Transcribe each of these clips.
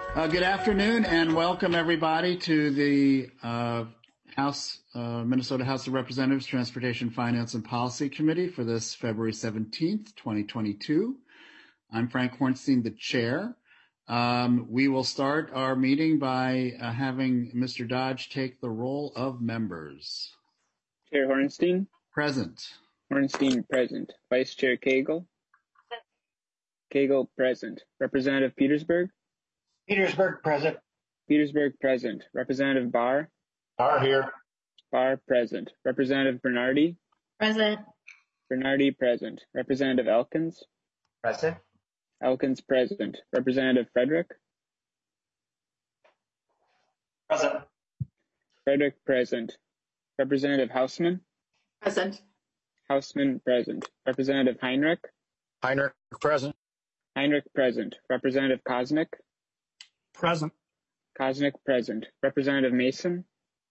Good afternoon and welcome everybody to the Minnesota House of Representatives Transportation, Finance, and Policy Committee for this February 17th, 2022. I'm Frank Hornstein, the chair. We will start our meeting by having Mr. Dodge take the roll of members. Chair Hornstein. Present. Hornstein present. Vice Chair Cagle. Cagle present. Representative Petersburg. Petersburg present. Petersburg present. Representative Barr. Barr here. Barr present. Representative Bernardi. Present. Bernardi present. Representative Elkins. Present. Elkins present. Representative Frederick. Present. Frederick present. Representative Hausman. Present. Hausman present. Representative Heinrich. Heinrich present. Heinrich present. Representative Kosnick. Present. Kosnick present. Representative Mason.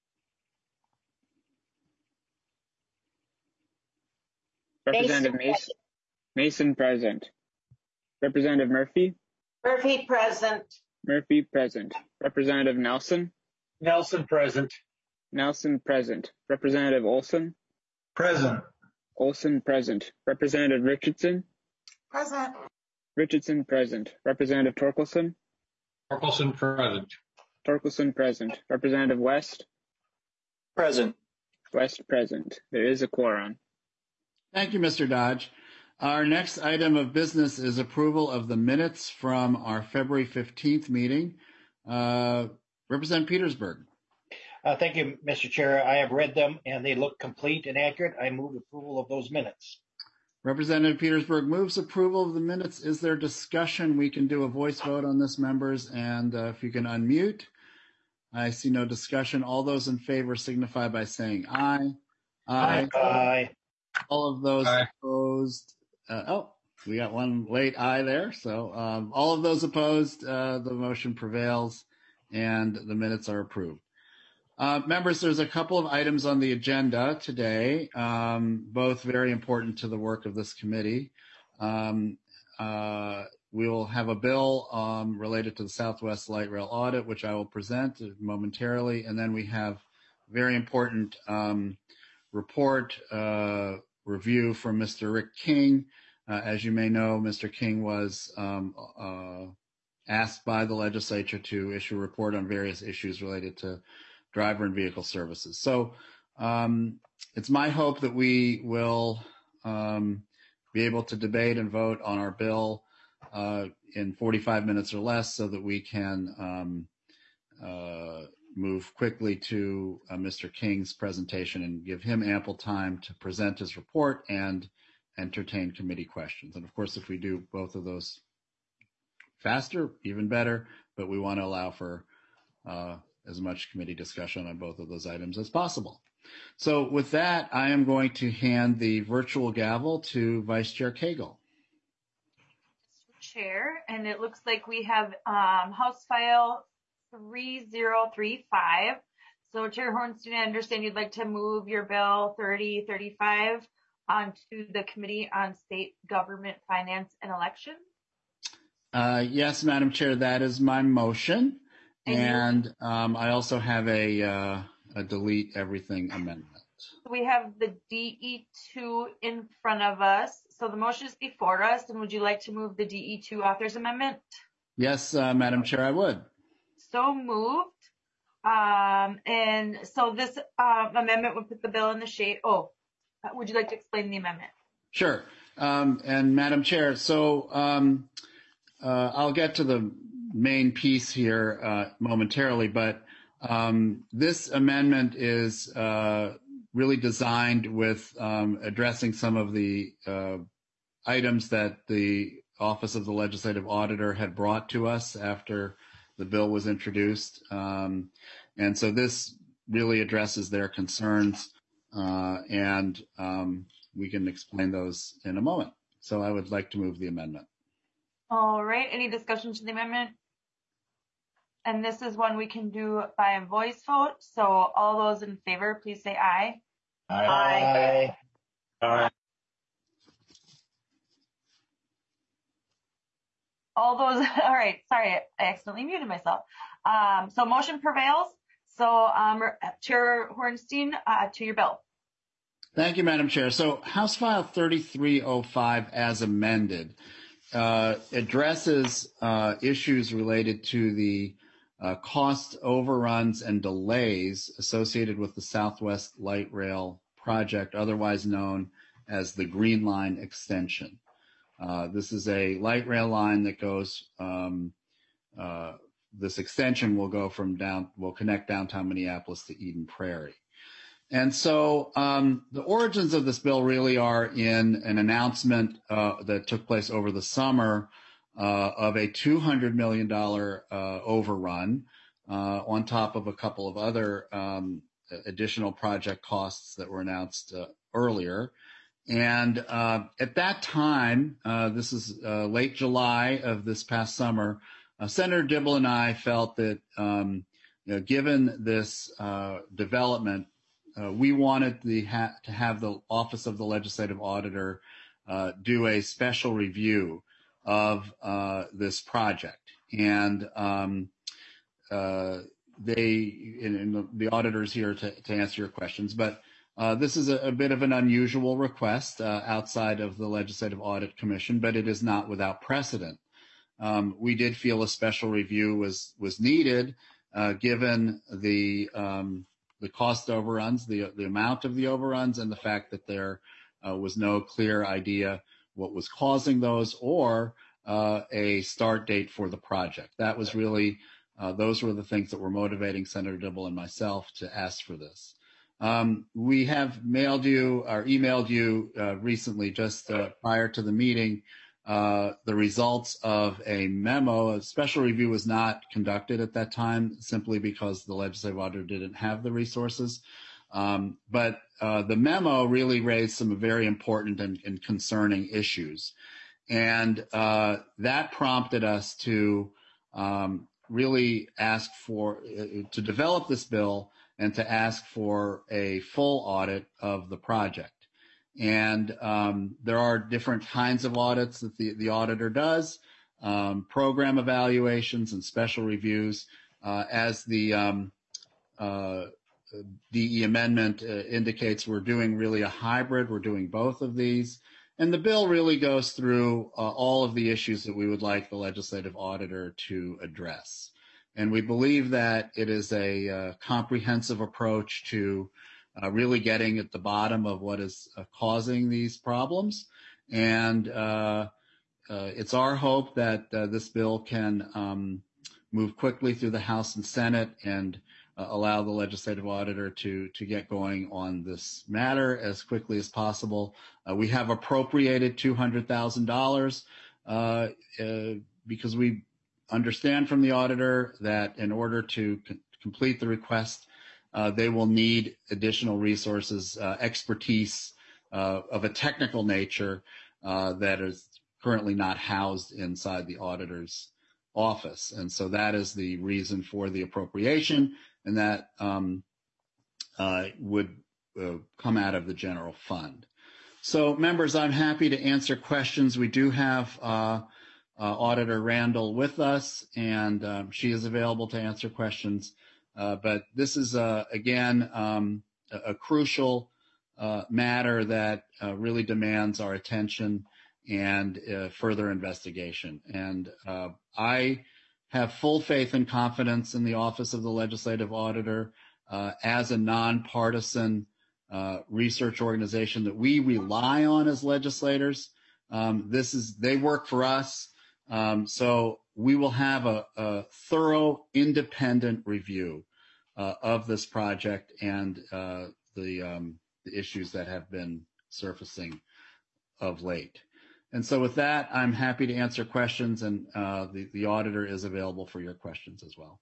Representative Mason. Mason present. Representative Murphy. Murphy present. Murphy present. Representative Nelson. Nelson present. Nelson present. Representative Olson. Present. Olson present. Representative Richardson. Present. Richardson present. Representative Torkelson. Torkelson present. Torkelson present. Representative West. Present. West present. There is a quorum. Thank you, Mr. Dodge. Our next item of business is approval of the minutes from our February 15th meeting. Representative Petersburg. Thank you, Mr. Chair. I have read them and they look complete and accurate. I move approval of those minutes. Representative Petersburg moves approval of the minutes. Is there discussion? We can do a voice vote on this, members, and if you can unmute. I see no discussion. All those in favor signify by saying aye. Aye. Aye. All of those Aye. opposed. We got one late aye there. So all of those opposed, the motion prevails and the minutes are approved. Members, there's a couple of items on the agenda today, both very important to the work of this committee. We will have a bill related to the Southwest Light Rail audit, which I will present momentarily, and then we have very important report review from Mr. Rick King. As you may know, Mr. King was asked by the legislature to issue a report on various issues related to driver and vehicle services. So it's my hope that we will be able to debate and vote on our bill in 45 minutes or less so that we can move quickly to Mr. King's presentation and give him ample time to present his report and entertain committee questions. And of course, if we do both of those faster, even better, but we want to allow for as much committee discussion on both of those items as possible. So with that, I am going to hand the virtual gavel to Vice Chair Cagle. Chair, and it looks like we have House File 3035. So Chair Hornstein, I understand you'd like to move your bill 3035 onto the Committee on State Government, Finance, and Elections. Yes, Madam Chair, that is my motion. And I also have a delete everything amendment. We have the DE2 in front of us. So the motion is before us. And would you like to move the DE2 authors amendment? Yes, Madam Chair, I would. So moved. And so this amendment would put the bill in the shade. Oh, would you like to explain the amendment? Sure. And Madam Chair, so I'll get to the main piece here momentarily, but this amendment is really designed with addressing some of the items that the Office of the Legislative Auditor had brought to us after the bill was introduced. And so this really addresses their concerns, and we can explain those in a moment. So I would like to move the amendment. All right. Any discussion to the amendment? And this is one we can do by a voice vote. So all those in favor, please say aye. Aye. Aye. All those, all right, sorry, I accidentally muted myself. So motion prevails. So Chair Hornstein, to your bill. Thank you, Madam Chair. So House File 3305 as amended addresses issues related to the cost overruns and delays associated with the Southwest Light Rail project, otherwise known as the Green Line extension. This is a light rail line that goes, this extension will go will connect downtown Minneapolis to Eden Prairie. And so the origins of this bill really are in an announcement that took place over the summer of a $200 million overrun on top of a couple of other additional project costs that were announced earlier. And at that time, this is late July of this past summer, Senator Dibble and I felt that given this development, we wanted to have the Office of the Legislative Auditor do a special review of this project. And the auditor's here to answer your questions, but this is a bit of an unusual request outside of the Legislative Audit Commission, but it is not without precedent. We did feel a special review was needed given the cost overruns, the amount of the overruns, and the fact that there was no clear idea what was causing those or a start date for the project. That was really, those were the things that were motivating Senator Dibble and myself to ask for this. We have mailed you or emailed you recently, just prior to the meeting, the results of a memo. A special review was not conducted at that time simply because the legislative auditor didn't have the resources. But the memo really raised some very important and concerning issues. And that prompted us to really ask for, to develop this bill and to ask for a full audit of the project. And there are different kinds of audits that the auditor does, program evaluations and special reviews. As the DE amendment indicates, we're doing really a hybrid. We're doing both of these. And the bill really goes through all of the issues that we would like the legislative auditor to address. And we believe that it is a comprehensive approach to really getting at the bottom of what is causing these problems. And it's our hope that this bill can move quickly through the House and Senate and allow the legislative auditor to get going on this matter as quickly as possible. We have appropriated $200,000 because we understand from the auditor that in order to complete the request, they will need additional resources, expertise of a technical nature that is currently not housed inside the auditor's office. And so that is the reason for the appropriation, and that would come out of the general fund. So members, I'm happy to answer questions. We do have Auditor Randall with us, and she is available to answer questions. But this is, again, a crucial matter that really demands our attention and further investigation. And I have full faith and confidence in the Office of the Legislative Auditor as a nonpartisan research organization that we rely on as legislators. They work for us. So we will have a thorough, independent review of this project and the issues that have been surfacing of late. And so with that, I'm happy to answer questions, and the auditor is available for your questions as well.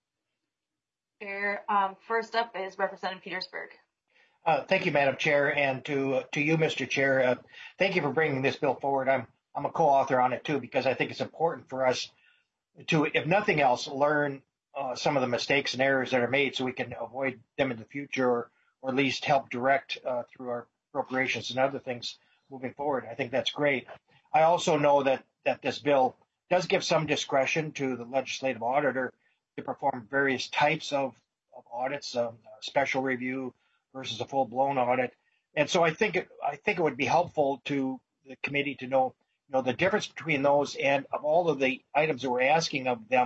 First up is Representative Petersburg. Thank you, Madam Chair, and to you, Mr. Chair. Thank you for bringing this bill forward. I'm a co-author on it too, because I think it's important for us to, if nothing else, learn some of the mistakes and errors that are made so we can avoid them in the future, or at least help direct through our appropriations and other things moving forward. I think that's great. I also know that this bill does give some discretion to the legislative auditor to perform various types of audits, special review versus a full-blown audit. And so I think it would be helpful to the committee to know, the difference between those, and of all of the items that we're asking of them,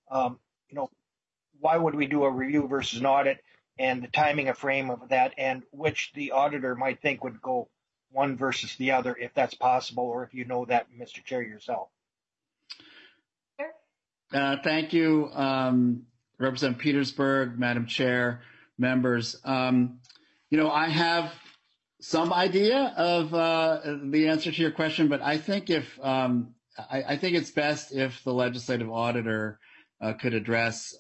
why would we do a review versus an audit, and the timing and frame of that, and which the auditor might think would go one versus the other, if that's possible, or if you know that, Mr. Chair, yourself. Thank you, Representative Petersburg, Madam Chair, members. I have some idea of the answer to your question, but I think I think it's best if the legislative auditor could address.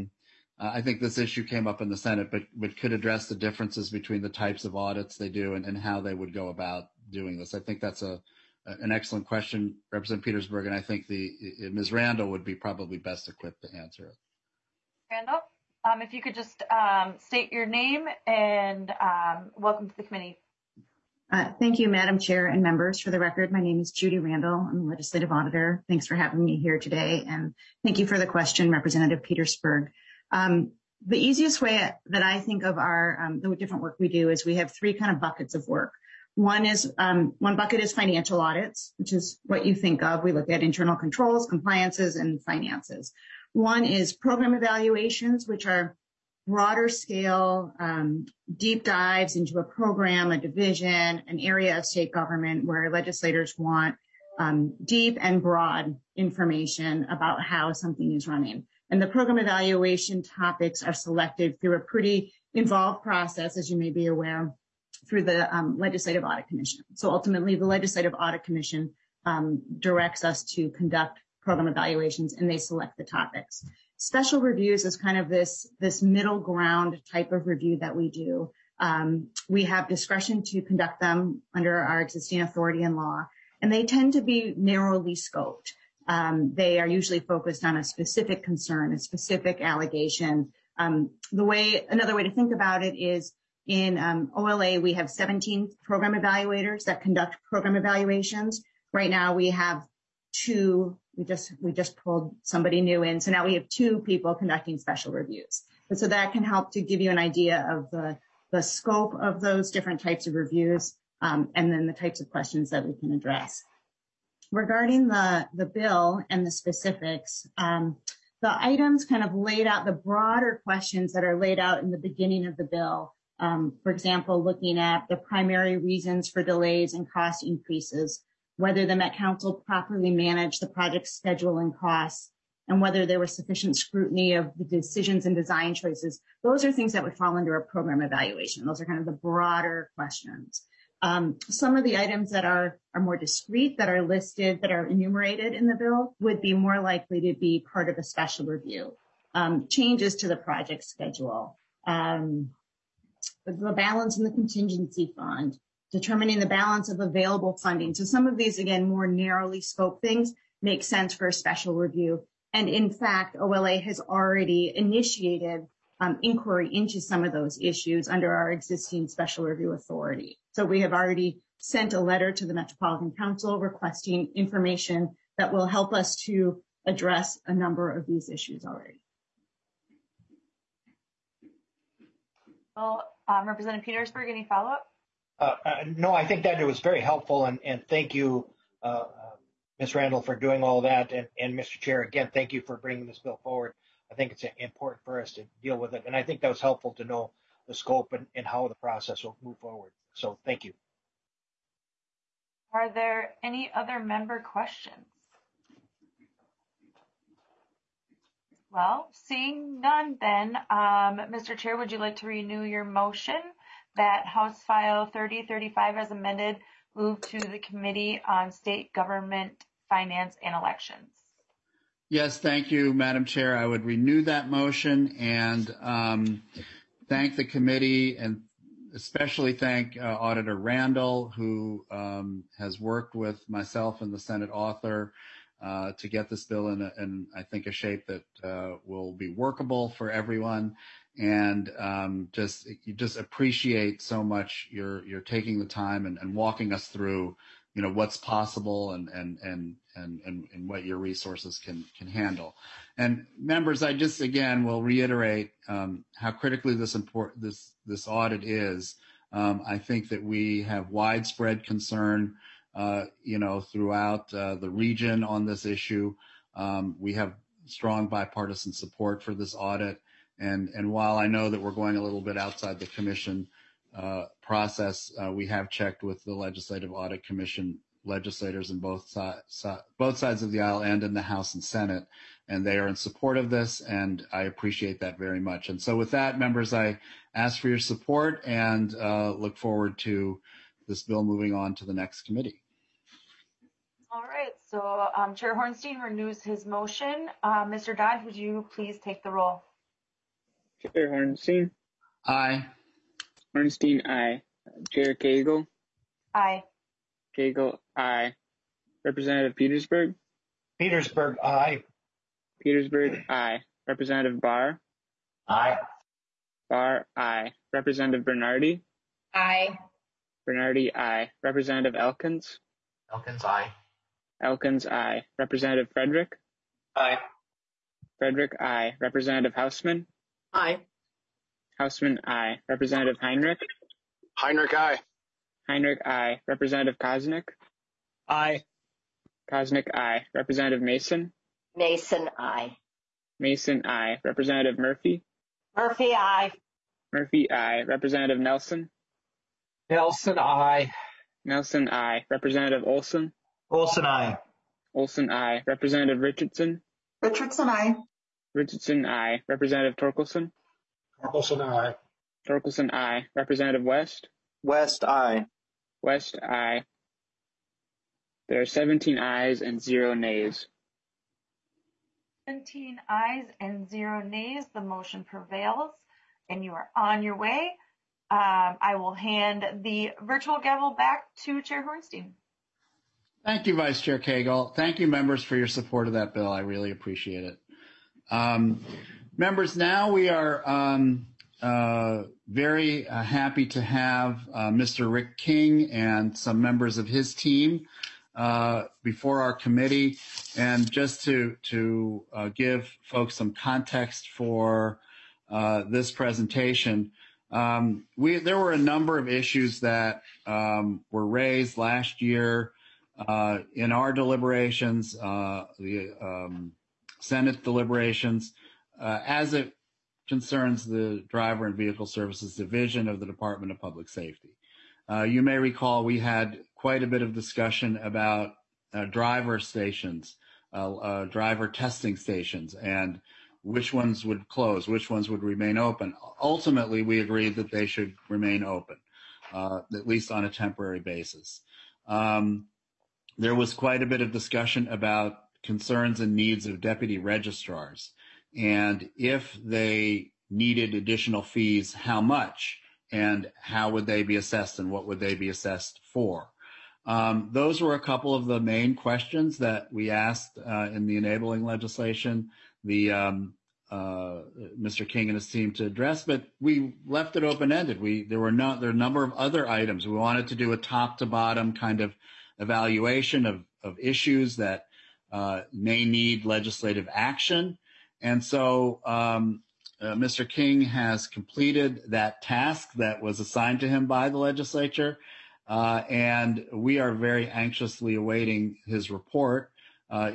I think this issue came up in the Senate, but could address the differences between the types of audits they do and how they would go about doing this. I think that's an excellent question, Representative Petersburg, and I think Ms. Randall would be probably best equipped to answer it. Randall, if you could just state your name and welcome to the committee. Thank you, Madam Chair and members. For the record, my name is Judy Randall. I'm the legislative auditor. Thanks for having me here today, and thank you for the question, Representative Petersburg. The easiest way that I think of the different work we do is we have three kind of buckets of work. One bucket is financial audits, which is what you think of. We look at internal controls, compliances, and finances. One is program evaluations, which are broader scale, deep dives into a program, a division, an area of state government where legislators want deep and broad information about how something is running. And the program evaluation topics are selected through a pretty involved process, as you may be aware, through the Legislative Audit Commission. So ultimately, the Legislative Audit Commission directs us to conduct program evaluations, and they select the topics. Special reviews is kind of this middle ground type of review that we do. We have discretion to conduct them under our existing authority and law, and they tend to be narrowly scoped. They are usually focused on a specific concern, a specific allegation. Another way to think about it is in OLA, we have 17 program evaluators that conduct program evaluations. Right now we have 2. We just pulled somebody new in. So now we have 2 people conducting special reviews. And so that can help to give you an idea of the scope of those different types of reviews, and then the types of questions that we can address. Regarding the bill and the specifics, the items kind of laid out, the broader questions that are laid out in the beginning of the bill. For example, looking at the primary reasons for delays and cost increases, whether the Met Council properly managed the project schedule and costs, and whether there was sufficient scrutiny of the decisions and design choices. Those are things that would fall under a program evaluation. Those are kind of the broader questions. Some of the items that are more discrete, that are listed, that are enumerated in the bill would be more likely to be part of a special review. Changes to the project schedule, the balance in the contingency fund, determining the balance of available funding. So some of these, again, more narrowly scoped things make sense for a special review. And in fact, OLA has already initiated inquiry into some of those issues under our existing special review authority. So we have already sent a letter to the Metropolitan Council requesting information that will help us to address a number of these issues already. Well, Representative Petersburg, any follow-up? No, I think that it was very helpful, and thank you, Ms. Randall, for doing all that. And Mr. Chair, again, thank you for bringing this bill forward. I think it's important for us to deal with it. And I think that was helpful to know the scope and how the process will move forward. So thank you. Are there any other member questions? Well, seeing none then, Mr. Chair, would you like to renew your motion that House File 3035 as amended move to the Committee on State Government, Finance, and Elections? Yes, thank you, Madam Chair. I would renew that motion and thank the committee, and especially thank Auditor Randall, who has worked with myself and the Senate author to get this bill in I think, a shape that will be workable for everyone. And just appreciate so much you're taking the time and walking us through what's possible and what your resources can handle. And members, I just again will reiterate how critically this audit is. I think that we have widespread concern, throughout the region on this issue. We have strong bipartisan support for this audit. And while I know that we're going a little bit outside the commission process, we have checked with the Legislative Audit Commission legislators in both sides of the aisle and in the House and Senate, and they are in support of this, and I appreciate that very much. And so with that, members, I ask for your support and look forward to this bill moving on to the next committee. All right, so Chair Hornstein renews his motion. Mr. Dodd, would you please take the roll? Chair Hornstein? Aye. Hornstein, aye. Chair Cagle? Aye. Cagle, aye. Representative Petersburg? Petersburg, aye. Petersburg, aye. Representative Barr? Aye. Barr, aye. Representative Bernardi? Aye. Bernardi, aye. Representative Elkins? Elkins, aye. Elkins, aye. Representative Frederick? Aye. Frederick, aye. Representative Hausman? Aye. Hausman, aye. Representative Heinrich? Heinrich, aye. Heinrich, aye. Representative Koznick? Aye. Koznick, aye. Representative Mason? Mason, aye. Mason, aye. Representative Murphy? Murphy, aye. Murphy, aye. Representative Nelson? Nelson, aye. Nelson, aye. Representative Olson? Olson, aye. Olson, aye. Representative Richardson? Richardson, aye. Richardson, aye. Representative Torkelson? Torkelson, aye. Torkelson, aye. Representative West? West, aye. West, aye. There are 17 ayes and 0 nays. 17 ayes and 0 nays. The motion prevails, and you are on your way. I will hand the virtual gavel back to Chair Hornstein. Thank you, Vice Chair Cagle. Thank you, members, for your support of that bill. I really appreciate it. Members, now we are very happy to have Mr. Rick King and some members of his team before our committee. And just to give folks some context for this presentation, there were a number of issues that were raised last year in our deliberations, the Senate deliberations, as it concerns the Driver and Vehicle Services Division of the Department of Public Safety. You may recall we had quite a bit of discussion about driver stations, driver testing stations, and which ones would close, which ones would remain open. Ultimately, we agreed that they should remain open, at least on a temporary basis. There was quite a bit of discussion about concerns and needs of deputy registrars, and if they needed additional fees, how much, and how would they be assessed, and what would they be assessed for? Those were a couple of the main questions that we asked in the enabling legislation, Mr. King and his team to address, but we left it open-ended. There are a number of other items. We wanted to do a top-to-bottom kind of evaluation of issues that may need legislative action. And so Mr. King has completed that task that was assigned to him by the legislature, and we are very anxiously awaiting his report, or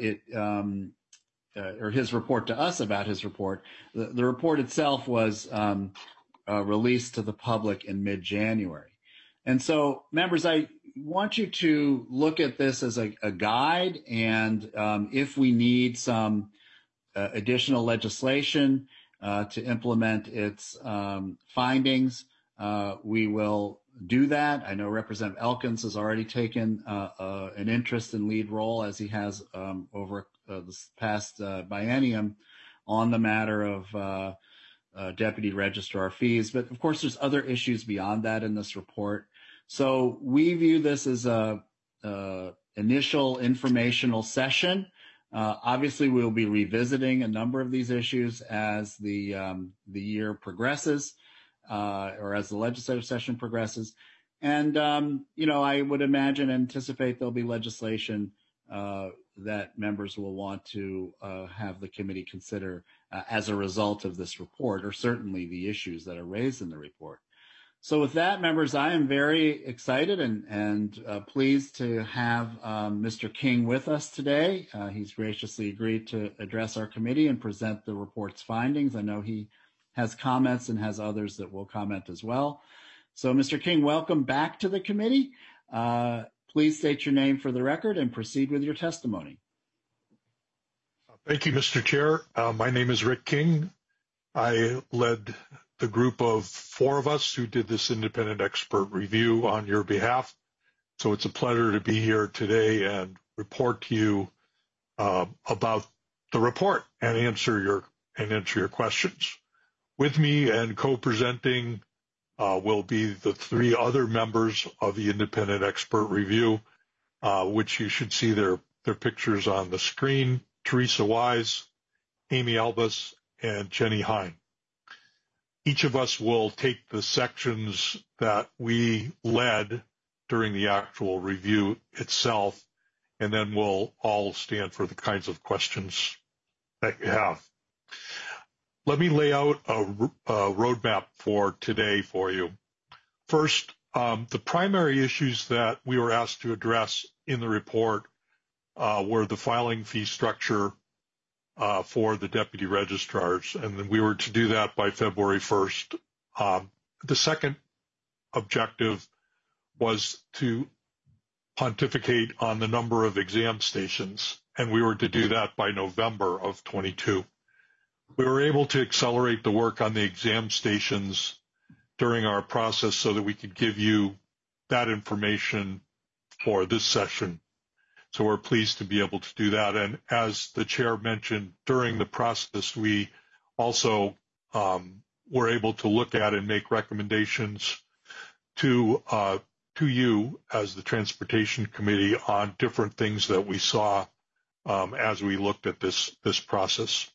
his report to us about his report. The report itself was released to the public in mid-January. And so, members, I want you to look at this as a guide, and if we need some additional legislation to implement its findings, we will do that. I know Representative Elkins has already taken an interest and lead role, as he has over this past biennium, on the matter of deputy registrar fees. But of course, there's other issues beyond that in this report. So we view this as a initial informational session. Obviously, we'll be revisiting a number of these issues as the year progresses, or as the legislative session progresses. And, I would anticipate there'll be legislation that members will want to have the committee consider as a result of this report, or certainly the issues that are raised in the report. So with that, members, I am very excited and pleased to have Mr. King with us today. He's graciously agreed to address our committee and present the report's findings. I know he has comments and has others that will comment as well. So Mr. King, welcome back to the committee. Please state your name for the record and proceed with your testimony. Thank you, Mr. Chair. My name is Rick King. I led the group of 4 of us who did this independent expert review on your behalf. So it's a pleasure to be here today and report to you about the report and answer your questions. With me and co-presenting will be the 3 other members of the independent expert review, which you should see their pictures on the screen: Teresa Wise, Amy Albus, and Jenny Hein. Each of us will take the sections that we led during the actual review itself, and then we'll all stand for the kinds of questions that you have. Let me lay out a roadmap for today for you. First, the primary issues that we were asked to address in the report were the filing fee structure for the deputy registrars, and then we were to do that by February 1st. The second objective was to pontificate on the number of exam stations, and we were to do that by November of 22. We were able to accelerate the work on the exam stations during our process so that we could give you that information for this session. So we're pleased to be able to do that. And as the chair mentioned, during the process, we also were able to look at and make recommendations to you as the Transportation Committee on different things that we saw as we looked at this process.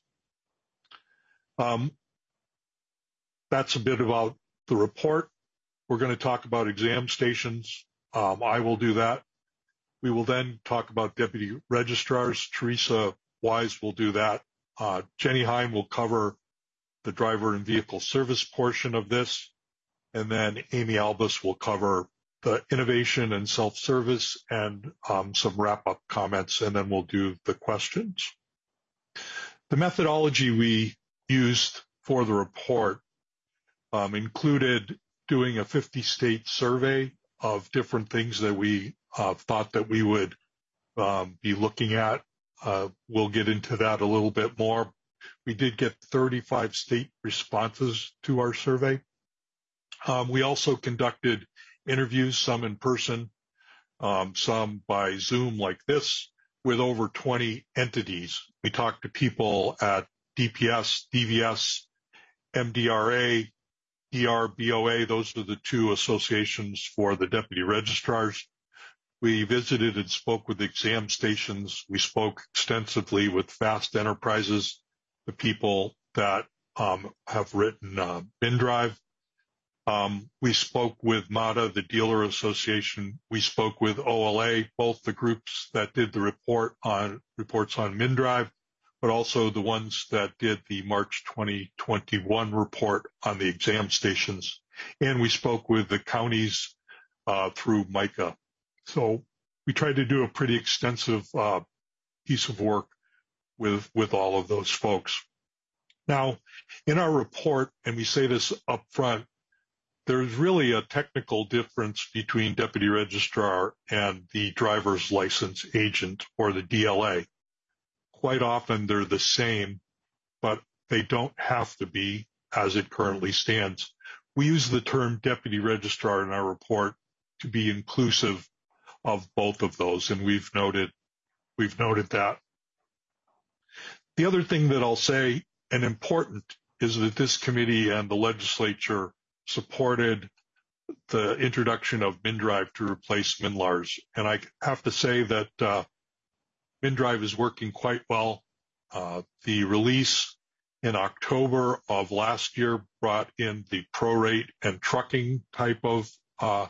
That's a bit about the report. We're going to talk about exam stations. I will do that. We will then talk about deputy registrars. Teresa Wise will do that. Jenny Hein will cover the driver and vehicle service portion of this. And then Amy Albus will cover the innovation and self-service and some wrap-up comments, and then we'll do the questions. The methodology we used for the report included doing a 50-state survey of different things that we thought that we would be looking at. We'll get into that a little bit more. We did get 35 state responses to our survey. We also conducted interviews, some in person, some by Zoom like this, with over 20 entities. We talked to people at DPS, DVS, MDRA, DRBOA. Those are the 2 associations for the deputy registrars. We visited and spoke with exam stations. We spoke extensively with Fast Enterprises, the people that have written BinDrive. We spoke with MATA, the Dealer Association. We spoke with OLA, both the groups that did the reports on MinDrive, but also the ones that did the March 2021 report on the exam stations. And we spoke with the counties through MICA. So we tried to do a pretty extensive piece of work with all of those folks. Now, in our report, and we say this up front, there's really a technical difference between deputy registrar and the driver's license agent, or the DLA. Quite often they're the same, but they don't have to be as it currently stands. We use the term deputy registrar in our report to be inclusive of both of those, and we've noted that. The other thing that I'll say, and important, is that this committee and the legislature supported the introduction of MinDrive to replace MinLars. And I have to say that MinDrive is working quite well. The release in October of last year brought in the prorate and trucking type of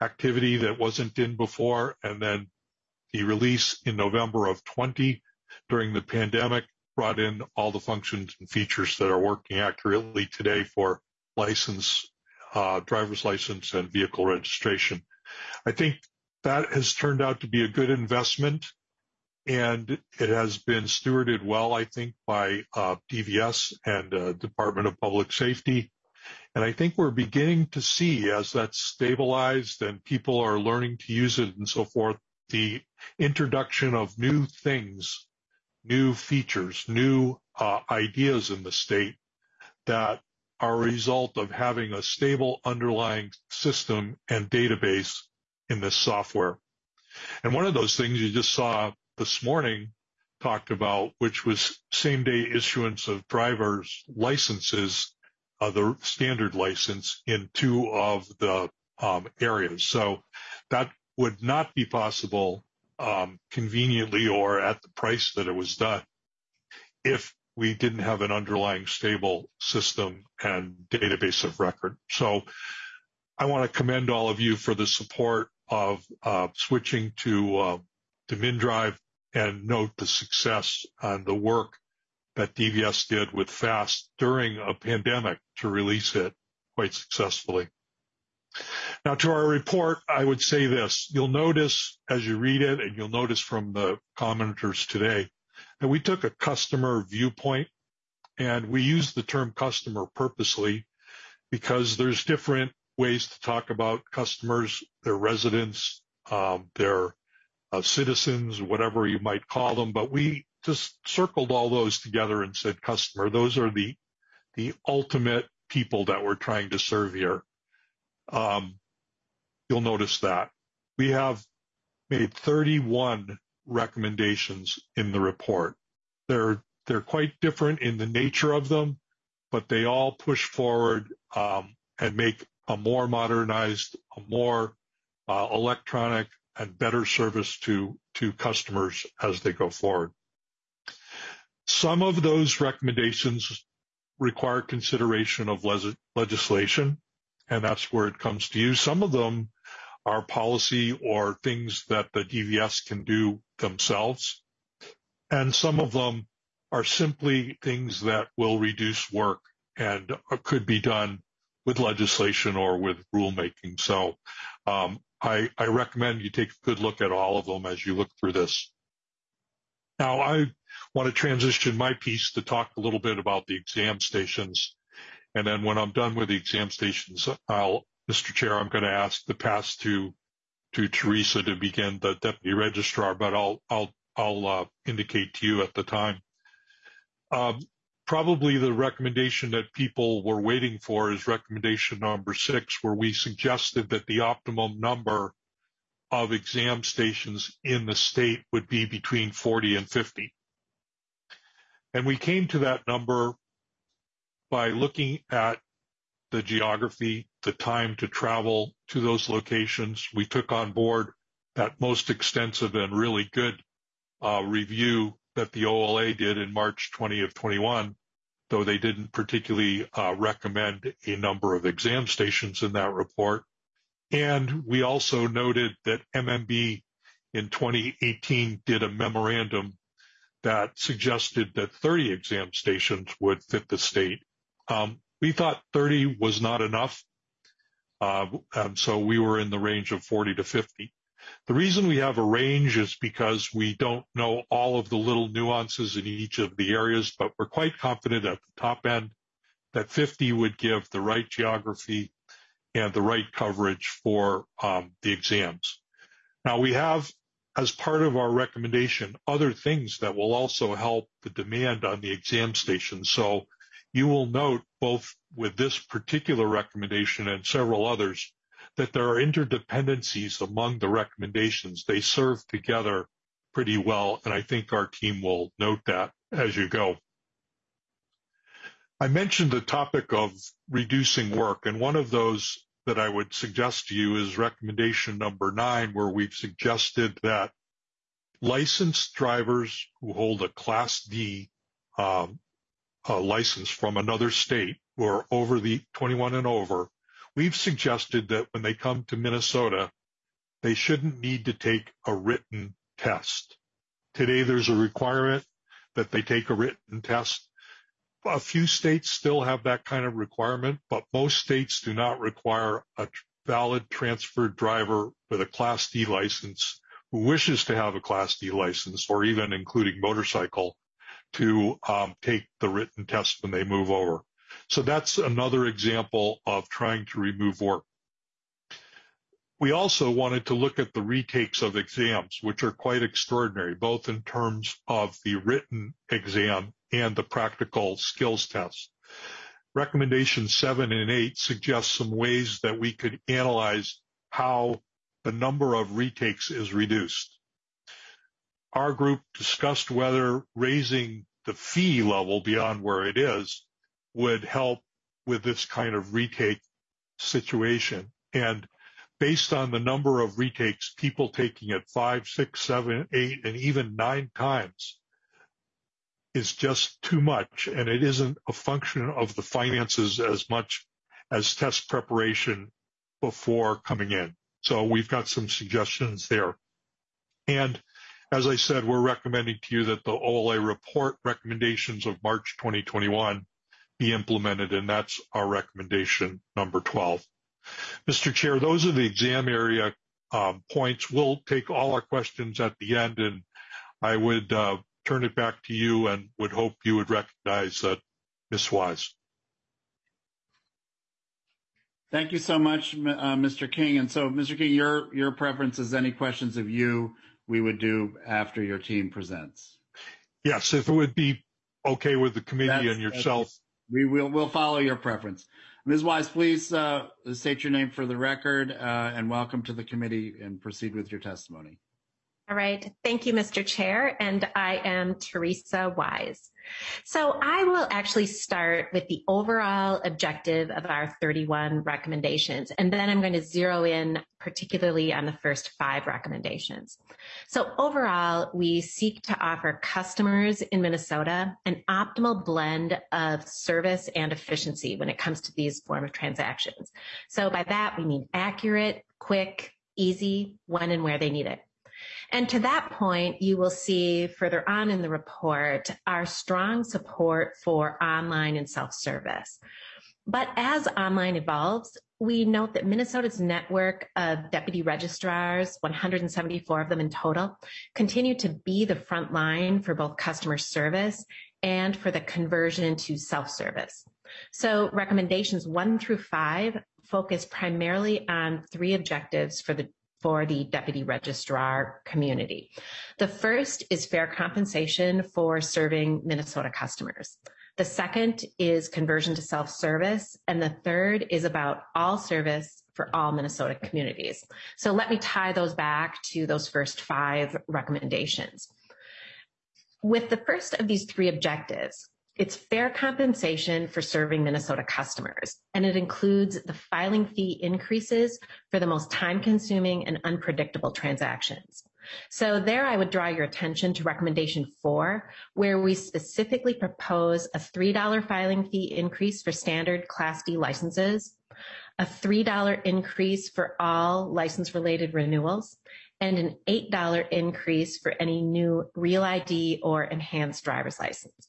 activity that wasn't in before, and then the release in November of 20 during the pandemic brought in all the functions and features that are working accurately today for license, driver's license, and vehicle registration. I think that has turned out to be a good investment, and it has been stewarded well, I think, by DVS and Department of Public Safety. And I think we're beginning to see, as that's stabilized and people are learning to use it and so forth, the introduction of new things, new features, new ideas in the state that are a result of having a stable underlying system and database in this software. And one of those things you just saw this morning talked about, which was same-day issuance of driver's licenses, the standard license in 2 of the areas. So that would not be possible conveniently or at the price that it was done if we didn't have an underlying stable system and database of record. So I want to commend all of you for the support of switching to MnDrive, and note the success and the work that DVS did with FAST during a pandemic to release it quite successfully. Now, to our report, I would say this. You'll notice as you read it, and you'll notice from the commenters today, that we took a customer viewpoint, and we used the term customer purposely because there's different ways to talk about customers, their residents, their citizens, whatever you might call them, but we just circled all those together and said customer. Those are the ultimate people that we're trying to serve here. You'll notice that. We have made 31 recommendations in the report. They're quite different in the nature of them, but they all push forward and make a more modernized, a more electronic and better service to customers as they go forward. Some of those recommendations require consideration of legislation, and that's where it comes to you. Some of them are policy or things that the DVS can do themselves, and some of them are simply things that will reduce work and could be done with legislation or with rulemaking. So I recommend you take a good look at all of them as you look through this. Now, I want to transition my piece to talk a little bit about the exam stations. And then when I'm done with the exam stations, Mr. Chair, I'm going to ask the pass to Teresa to begin the deputy registrar, but I'll indicate to you at the time. Probably the recommendation that people were waiting for is recommendation number 6, where we suggested that the optimum number of exam stations in the state would be between 40 and 50. And we came to that number by looking at the geography, the time to travel to those locations. We took on board that most extensive and really good review that the OLA did in March 20 of 21, though they didn't particularly recommend a number of exam stations in that report. And we also noted that MMB in 2018 did a memorandum that suggested that 30 exam stations would fit the state. We thought 30 was not enough, and so we were in the range of 40 to 50. The reason we have a range is because we don't know all of the little nuances in each of the areas, but we're quite confident at the top end that 50 would give the right geography and the right coverage for the exams. Now, we have, as part of our recommendation, other things that will also help the demand on the exam station. So you will note, both with this particular recommendation and several others, that there are interdependencies among the recommendations. They serve together pretty well, and I think our team will note that as you go. I mentioned the topic of reducing work, and one of those that I would suggest to you is recommendation number 9, where we've suggested that licensed drivers who hold a Class D license from another state, who are over the 21 and over, we've suggested that when they come to Minnesota, they shouldn't need to take a written test. Today, there's a requirement that they take a written test. A few states still have that kind of requirement, but most states do not require a valid transferred driver with a Class D license who wishes to have a Class D license, or even including motorcycle, to take the written test when they move over. So that's another example of trying to remove work. We also wanted to look at the retakes of exams, which are quite extraordinary, both in terms of the written exam and the practical skills test. Recommendations 7 and 8 suggest some ways that we could analyze how the number of retakes is reduced. Our group discussed whether raising the fee level beyond where it is would help with this kind of retake situation. And based on the number of retakes, people taking it 5, 6, 7, 8, and even 9 times is just too much, and it isn't a function of the finances as much as test preparation before coming in. So we've got some suggestions there. And as I said, we're recommending to you that the OLA report recommendations of March 2021 be implemented, and that's our recommendation number 12. Mr. Chair, those are the exam area points. We'll take all our questions at the end, and I would turn it back to you and would hope you would recognize Ms. Wise. Thank you so much, Mr. King. And so, Mr. King, your preference is any questions of you we would do after your team presents? Yes, if it would be okay with the committee and yourself. We'll follow your preference. Ms. Wise, please state your name for the record and welcome to the committee and proceed with your testimony. All right. Thank you, Mr. Chair. And I am Teresa Wise. So I will actually start with the overall objective of our 31 recommendations, and then I'm going to zero in particularly on the first 5 recommendations. So overall, we seek to offer customers in Minnesota an optimal blend of service and efficiency when it comes to these form of transactions. So by that, we mean accurate, quick, easy, when and where they need it. And to that point, you will see further on in the report our strong support for online and self-service. But as online evolves, we note that Minnesota's network of deputy registrars, 174 of them in total, continue to be the front line for both customer service and for the conversion to self-service. So recommendations 1 through 5 focus primarily on 3 objectives for the deputy registrar community. The first is fair compensation for serving Minnesota customers. The second is conversion to self-service. And the third is about all service for all Minnesota communities. So let me tie those back to those first 5 recommendations. With the first of these 3 objectives, it's fair compensation for serving Minnesota customers, and it includes the filing fee increases for the most time-consuming and unpredictable transactions. So there I would draw your attention to recommendation 4, where we specifically propose a $3 filing fee increase for standard Class D licenses, a $3 increase for all license-related renewals, and an $8 increase for any new Real ID or enhanced driver's license.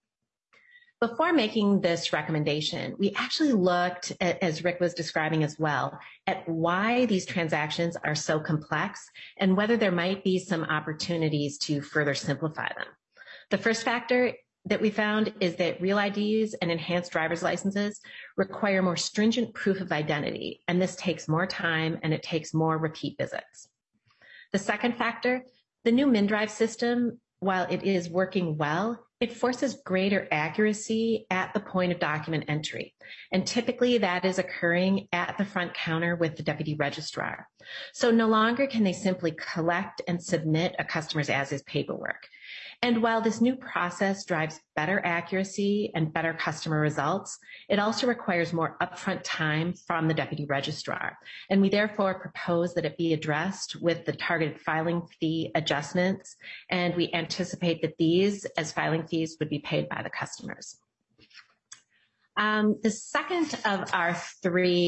Before making this recommendation, we actually looked at, as Rick was describing as well, at why these transactions are so complex and whether there might be some opportunities to further simplify them. The first factor that we found is that Real IDs and enhanced driver's licenses require more stringent proof of identity, and this takes more time and it takes more repeat visits. The second factor, the new MnDrive system, while it is working well, it forces greater accuracy at the point of document entry. And typically that is occurring at the front counter with the deputy registrar. So no longer can they simply collect and submit a customer's as-is paperwork. And while this new process drives better accuracy and better customer results, it also requires more upfront time from the deputy registrar. And we therefore propose that it be addressed with the targeted filing fee adjustments. And we anticipate that these, as filing fees, would be paid by the customers. The second of our 3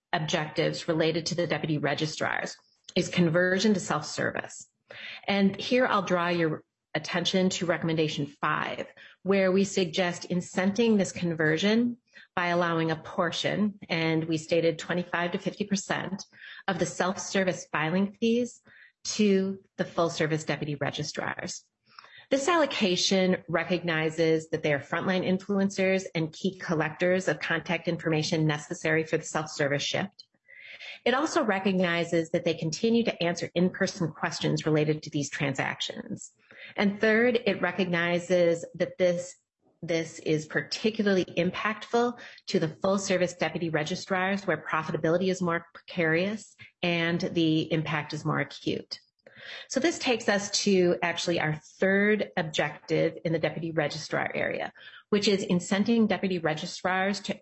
objectives related to the deputy registrars is conversion to self-service. And here I'll draw your attention to recommendation 5, where we suggest incenting this conversion by allowing a portion, and we stated 25 to 50% of the self-service filing fees to the full-service deputy registrars. This allocation recognizes that they are frontline influencers and key collectors of contact information necessary for the self-service shift. It also recognizes that they continue to answer in-person questions related to these transactions. And third, it recognizes that this is particularly impactful to the full-service deputy registrars where profitability is more precarious and the impact is more acute. So this takes us to actually our third objective in the deputy registrar area, which is incenting deputy registrars to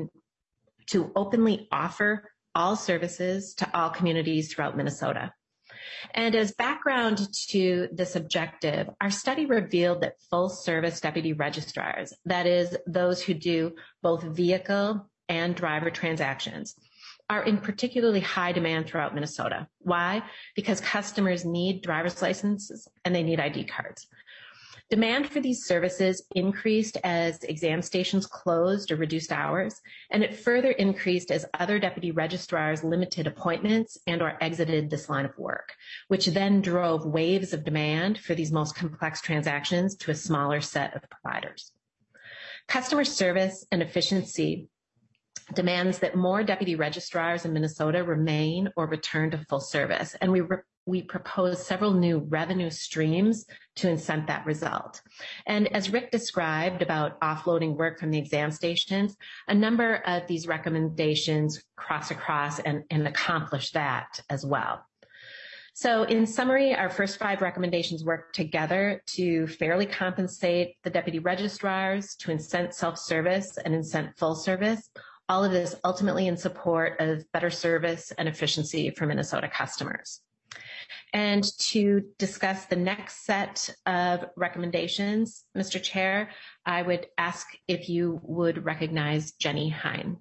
openly offer all services to all communities throughout Minnesota. And as background to this objective, our study revealed that full service deputy registrars, that is those who do both vehicle and driver transactions, are in particularly high demand throughout Minnesota. Why? Because customers need driver's licenses and they need ID cards. Demand for these services increased as exam stations closed or reduced hours, and it further increased as other deputy registrars limited appointments and or exited this line of work, which then drove waves of demand for these most complex transactions to a smaller set of providers. Customer service and efficiency demands that more deputy registrars in Minnesota remain or return to full service, and we propose several new revenue streams to incent that result. And as Rick described about offloading work from the exam stations, a number of these recommendations cross across and accomplish that as well. So in summary, our first 5 recommendations work together to fairly compensate the deputy registrars, to incent self-service and incent full service, all of this ultimately in support of better service and efficiency for Minnesota customers. And to discuss the next set of recommendations, Mr. Chair, I would ask if you would recognize Jenny Hein.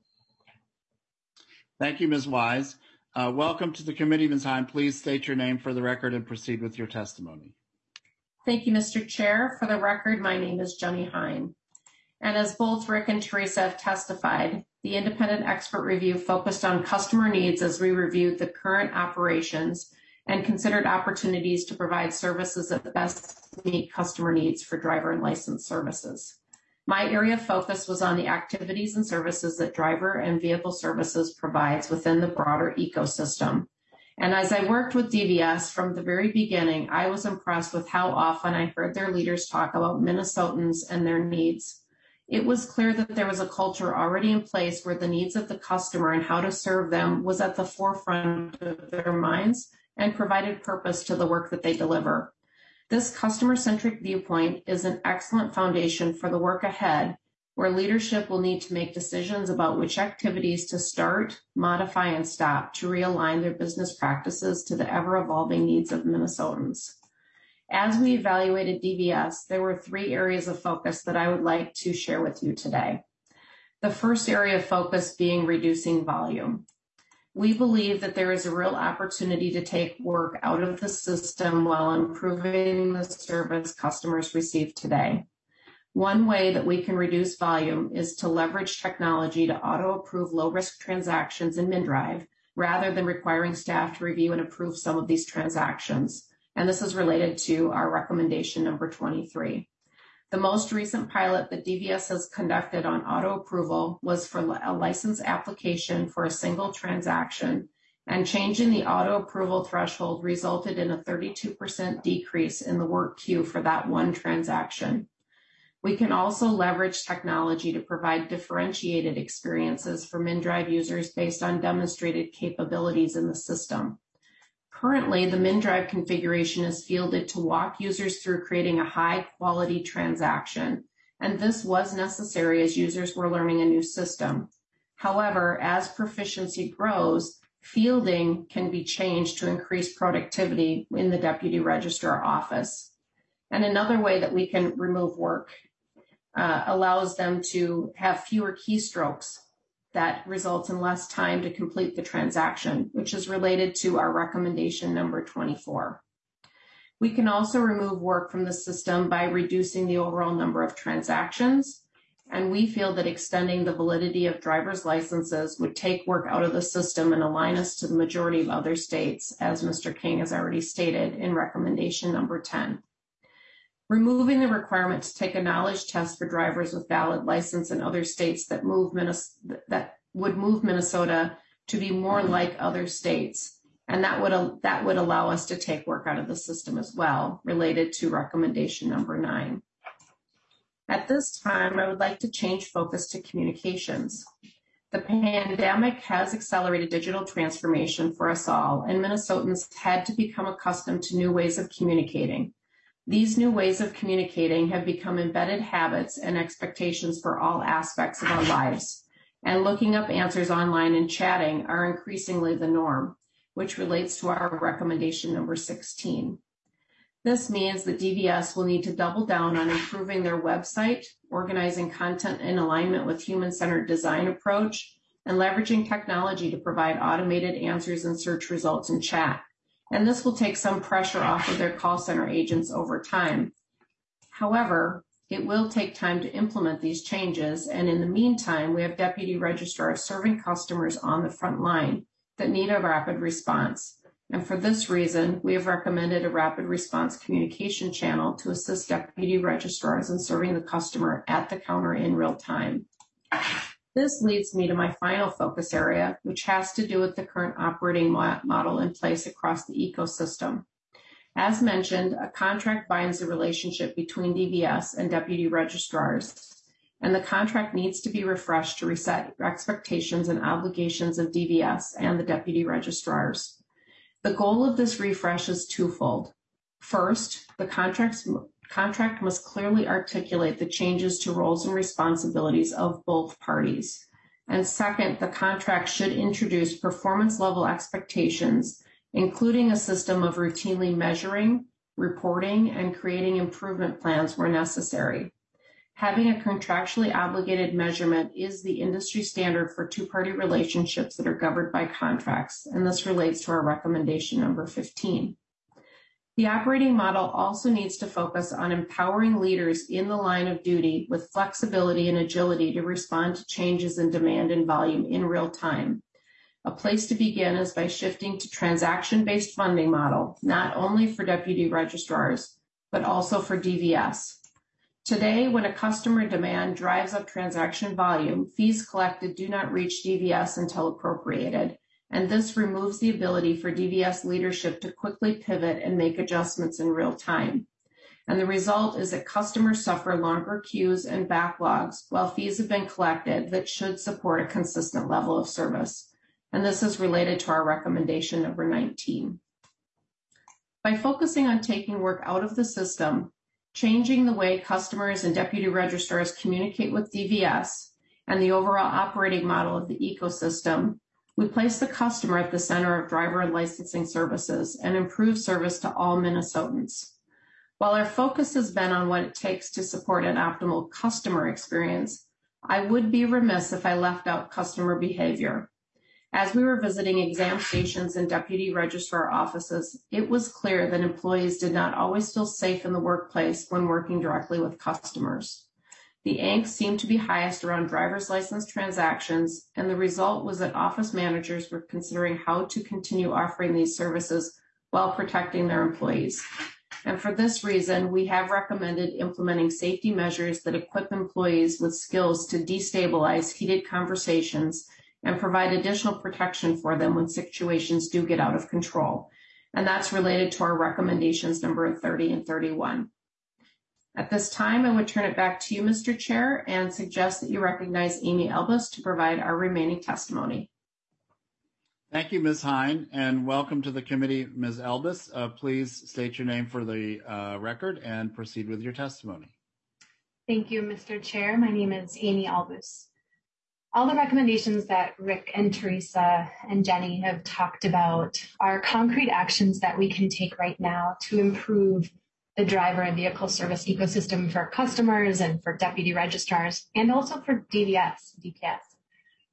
Thank you, Ms. Wise. Welcome to the committee, Ms. Hein. Please state your name for the record and proceed with your testimony. Thank you, Mr. Chair. For the record, my name is Jenny Hein. And as both Rick and Teresa have testified, the independent expert review focused on customer needs as we reviewed the current operations and considered opportunities to provide services that best meet customer needs for driver and license services. My area of focus was on the activities and services that driver and vehicle services provides within the broader ecosystem. And as I worked with DVS from the very beginning, I was impressed with how often I heard their leaders talk about Minnesotans and their needs. It was clear that there was a culture already in place where the needs of the customer and how to serve them was at the forefront of their minds and provided purpose to the work that they deliver. This customer-centric viewpoint is an excellent foundation for the work ahead, where leadership will need to make decisions about which activities to start, modify, and stop to realign their business practices to the ever-evolving needs of Minnesotans. As we evaluated DVS, there were 3 areas of focus that I would like to share with you today. The first area of focus being reducing volume. We believe that there is a real opportunity to take work out of the system while improving the service customers receive today. One way that we can reduce volume is to leverage technology to auto-approve low-risk transactions in MnDrive rather than requiring staff to review and approve some of these transactions. And this is related to our recommendation number 23. The most recent pilot that DVS has conducted on auto approval was for a license application for a single transaction, and changing the auto approval threshold resulted in a 32% decrease in the work queue for that one transaction. We can also leverage technology to provide differentiated experiences for MnDrive users based on demonstrated capabilities in the system. Currently, the MnDrive configuration is fielded to walk users through creating a high-quality transaction, and this was necessary as users were learning a new system. However, as proficiency grows, fielding can be changed to increase productivity in the deputy registrar office. And another way that we can remove work allows them to have fewer keystrokes that results in less time to complete the transaction, which is related to our recommendation number 24. We can also remove work from the system by reducing the overall number of transactions, and we feel that extending the validity of driver's licenses would take work out of the system and align us to the majority of other states, as Mr. King has already stated in recommendation number 10. Removing the requirement to take a knowledge test for drivers with valid license in other states that would move Minnesota to be more like other states, and that would allow us to take work out of the system as well, related to recommendation number 9. At this time, I would like to change focus to communications. The pandemic has accelerated digital transformation for us all, and Minnesotans had to become accustomed to new ways of communicating. These new ways of communicating have become embedded habits and expectations for all aspects of our lives, and looking up answers online and chatting are increasingly the norm, which relates to our recommendation number 16. This means that DVS will need to double down on improving their website, organizing content in alignment with human-centered design approach, and leveraging technology to provide automated answers and search results in chat. And this will take some pressure off of their call center agents over time. However, it will take time to implement these changes, and in the meantime, we have deputy registrars serving customers on the front line that need a rapid response. And for this reason, we have recommended a rapid response communication channel to assist deputy registrars in serving the customer at the counter in real time. This leads me to my final focus area, which has to do with the current operating model in place across the ecosystem. As mentioned, a contract binds the relationship between DVS and deputy registrars, and the contract needs to be refreshed to reset expectations and obligations of DVS and the deputy registrars. The goal of this refresh is twofold. First, the contract must clearly articulate the changes to roles and responsibilities of both parties. And second, the contract should introduce performance level expectations, including a system of routinely measuring, reporting, and creating improvement plans where necessary. Having a contractually obligated measurement is the industry standard for two-party relationships that are governed by contracts, and this relates to our recommendation number 15. The operating model also needs to focus on empowering leaders in the line of duty with flexibility and agility to respond to changes in demand and volume in real time. A place to begin is by shifting to transaction-based funding model, not only for deputy registrars, but also for DVS. Today, when a customer demand drives up transaction volume, fees collected do not reach DVS until appropriated, and this removes the ability for DVS leadership to quickly pivot and make adjustments in real time. And the result is that customers suffer longer queues and backlogs while fees have been collected that should support a consistent level of service. And this is related to our recommendation number 19. By focusing on taking work out of the system, changing the way customers and deputy registrars communicate with DVS, and the overall operating model of the ecosystem, we place the customer at the center of driver and licensing services and improve service to all Minnesotans. While our focus has been on what it takes to support an optimal customer experience, I would be remiss if I left out customer behavior. As we were visiting exam stations and deputy registrar offices, it was clear that employees did not always feel safe in the workplace when working directly with customers. The angst seemed to be highest around driver's license transactions, and the result was that office managers were considering how to continue offering these services while protecting their employees. And for this reason, we have recommended implementing safety measures that equip employees with skills to destabilize heated conversations and provide additional protection for them when situations do get out of control. And that's related to our recommendations number 30 and 31. At this time, I would turn it back to you, Mr. Chair, and suggest that you recognize Amy Elbus to provide our remaining testimony. Thank you, Ms. Hine, and welcome to the committee, Ms. Elbus. Please state your name for the record and proceed with your testimony. Thank you, Mr. Chair. My name is Amy Elbus. All the recommendations that Rick and Teresa and Jenny have talked about are concrete actions that we can take right now to improve the driver and vehicle service ecosystem for customers and for deputy registrars and also for DPS.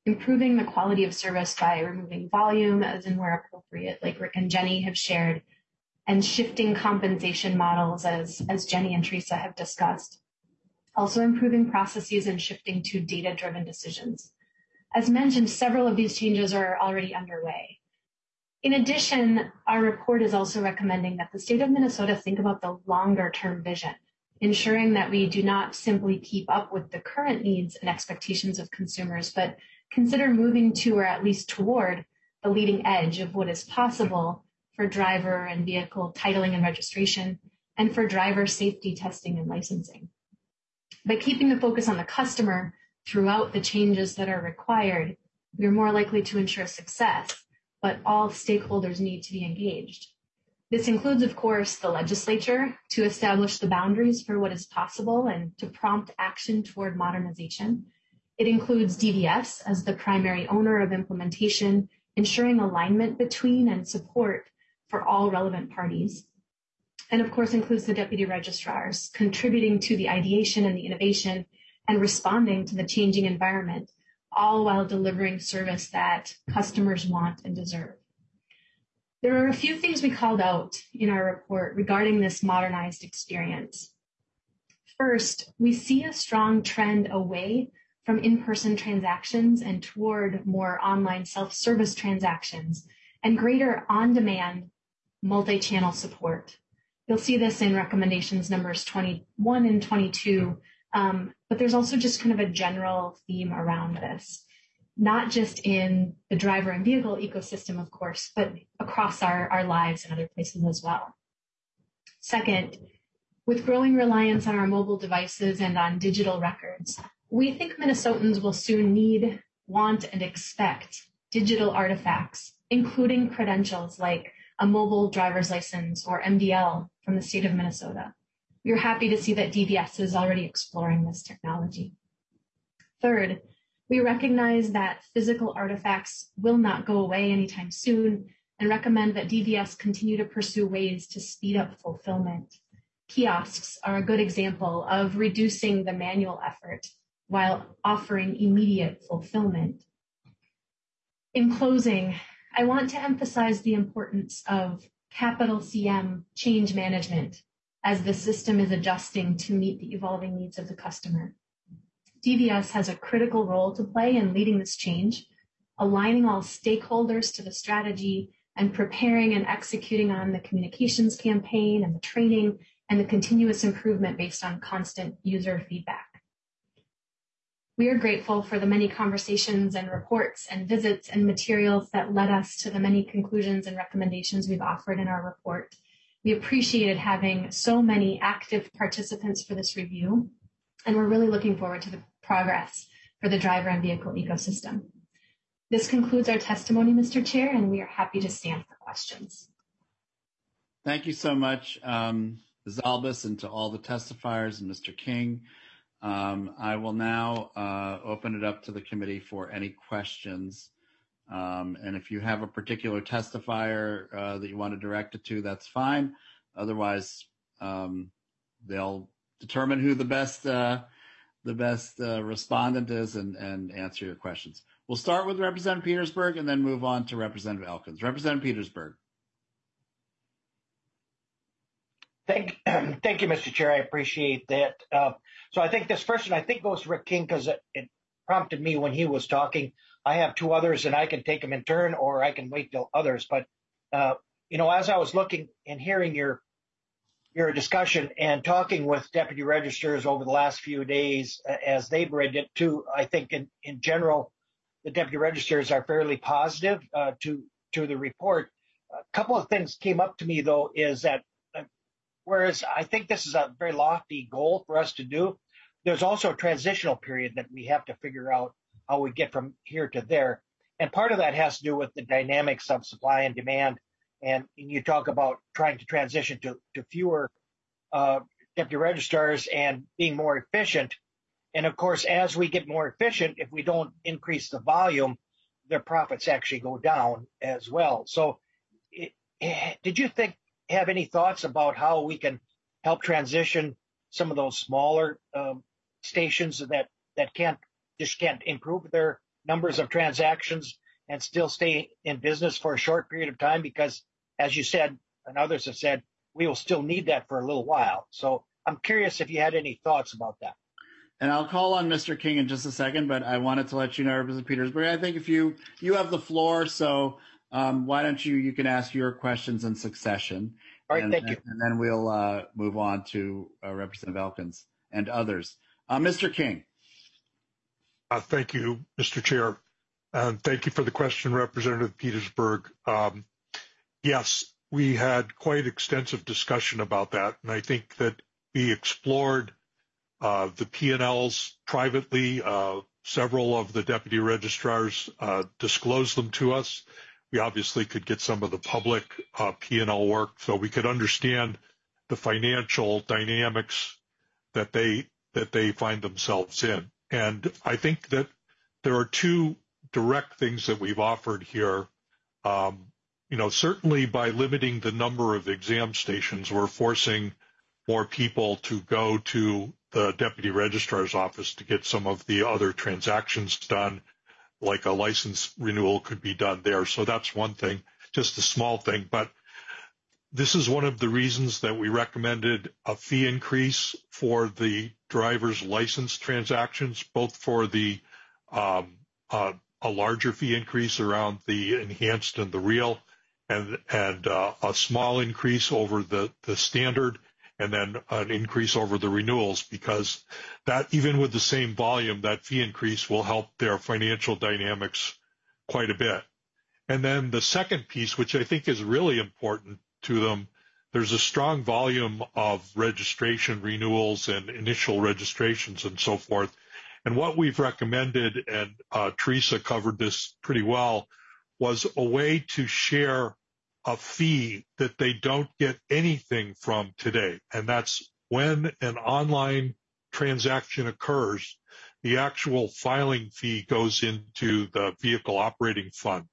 improving the quality of service by removing volume as and where appropriate, like Rick and Jenny have shared, and shifting compensation models as Jenny and Teresa have discussed. Also improving processes and shifting to data-driven decisions. As mentioned, several of these changes are already underway. In addition, our report is also recommending that the state of Minnesota think about the longer-term vision, ensuring that we do not simply keep up with the current needs and expectations of consumers, but consider moving to or at least toward the leading edge of what is possible for driver and vehicle titling and registration, and for driver safety testing and licensing. By keeping the focus on the customer throughout the changes that are required, we are more likely to ensure success, but all stakeholders need to be engaged. This includes, of course, the legislature to establish the boundaries for what is possible and to prompt action toward modernization. It includes DVS as the primary owner of implementation, ensuring alignment between and support for all relevant parties. And of course includes the deputy registrars, contributing to the ideation and the innovation and responding to the changing environment, all while delivering service that customers want and deserve. There are a few things we called out in our report regarding this modernized experience. First, we see a strong trend away from in-person transactions and toward more online self-service transactions and greater on-demand multi-channel support. You'll see this in recommendations numbers 21 and 22, but there's also just kind of a general theme around this, not just in the driver and vehicle ecosystem, of course, but across our lives and other places as well. Second, with growing reliance on our mobile devices and on digital records, we think Minnesotans will soon need, want, and expect digital artifacts, including credentials like a mobile driver's license or MDL from the state of Minnesota. We are happy to see that DVS is already exploring this technology. Third, we recognize that physical artifacts will not go away anytime soon and recommend that DVS continue to pursue ways to speed up fulfillment. Kiosks are a good example of reducing the manual effort while offering immediate fulfillment. In closing, I want to emphasize the importance of capital CM change management as the system is adjusting to meet the evolving needs of the customer. DVS has a critical role to play in leading this change, aligning all stakeholders to the strategy and preparing and executing on the communications campaign and the training and the continuous improvement based on constant user feedback. We are grateful for the many conversations and reports and visits and materials that led us to the many conclusions and recommendations we've offered in our report. We appreciated having so many active participants for this review, and we're really looking forward to the progress for the driver and vehicle ecosystem. This concludes our testimony, Mr. Chair, and we are happy to stand for questions. Thank you so much, Ms. Albus, and to all the testifiers and Mr. King. I will now open it up to the committee for any questions. And if you have a particular testifier that you want to direct it to, that's fine. Otherwise, they'll determine who the best respondent is and answer your questions. We'll start with Representative Petersburg and then move on to Representative Elkins. Representative Petersburg. Thank you, Mr. Chair. I appreciate that. So I think this first one, I think goes to Rick King because it prompted me when he was talking. I have two others and I can take them in turn or I can wait till others. But, as I was looking and hearing your discussion and talking with deputy registrars over the last few days as they've read it too, I think in general, the deputy registrars are fairly positive to the report. A couple of things came up to me, though, is that whereas I think this is a very lofty goal for us to do, there's also a transitional period that we have to figure out how we get from here to there. And part of that has to do with the dynamics of supply and demand. And you talk about trying to transition to fewer deputy registrars and being more efficient. And of course, as we get more efficient, if we don't increase the volume, their profits actually go down as well. So did you have any thoughts about how we can help transition some of those smaller stations that can't improve their numbers of transactions and still stay in business for a short period of time? Because, as you said, and others have said, we will still need that for a little while. So I'm curious if you had any thoughts about that. And I'll call on Mr. King in just a second, but I wanted to let you know, Representative Petersburg, I think if you have the floor, so why don't you can ask your questions in succession. All right, thank you. And then we'll move on to Representative Elkins and others. Mr. King. Thank you, Mr. Chair. And thank you for the question, Representative Petersburg. Yes, we had quite extensive discussion about that, and I think that we explored the P&Ls privately. Several of the deputy registrars disclosed them to us. We obviously could get some of the public P&L work so we could understand the financial dynamics that they find themselves in. And I think that there are two direct things that we've offered here. Certainly by limiting the number of exam stations, we're forcing more people to go to the deputy registrar's office to get some of the other transactions done, like a license renewal could be done there. So that's one thing, just a small thing. But this is one of the reasons that we recommended a fee increase for the driver's license transactions, both for the a larger fee increase around the enhanced and the real, and a small increase over the standard, and then an increase over the renewals, because that, even with the same volume, that fee increase will help their financial dynamics quite a bit. And then the second piece, which I think is really important to them, there's a strong volume of registration renewals and initial registrations and so forth. And what we've recommended, and Teresa covered this pretty well, was a way to share a fee that they don't get anything from today. And that's when an online transaction occurs, the actual filing fee goes into the vehicle operating fund.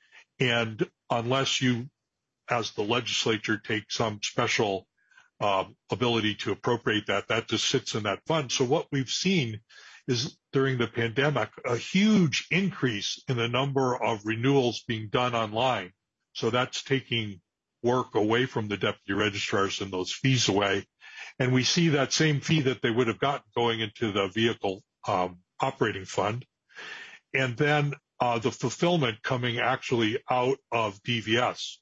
And unless you, as the legislature, take some special ability to appropriate that, that just sits in that fund. So what we've seen is during the pandemic, a huge increase in the number of renewals being done online. So that's taking work away from the deputy registrars and those fees away. And we see that same fee that they would have gotten going into the vehicle operating fund. And then the fulfillment coming actually out of DVS,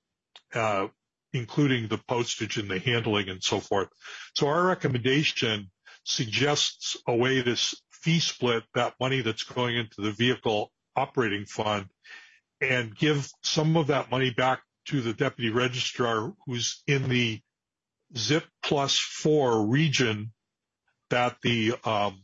including the postage and the handling and so forth. So our recommendation suggests a way to fee split that money that's going into the vehicle operating fund and give some of that money back to the deputy registrar who's in the ZIP plus 4 region that the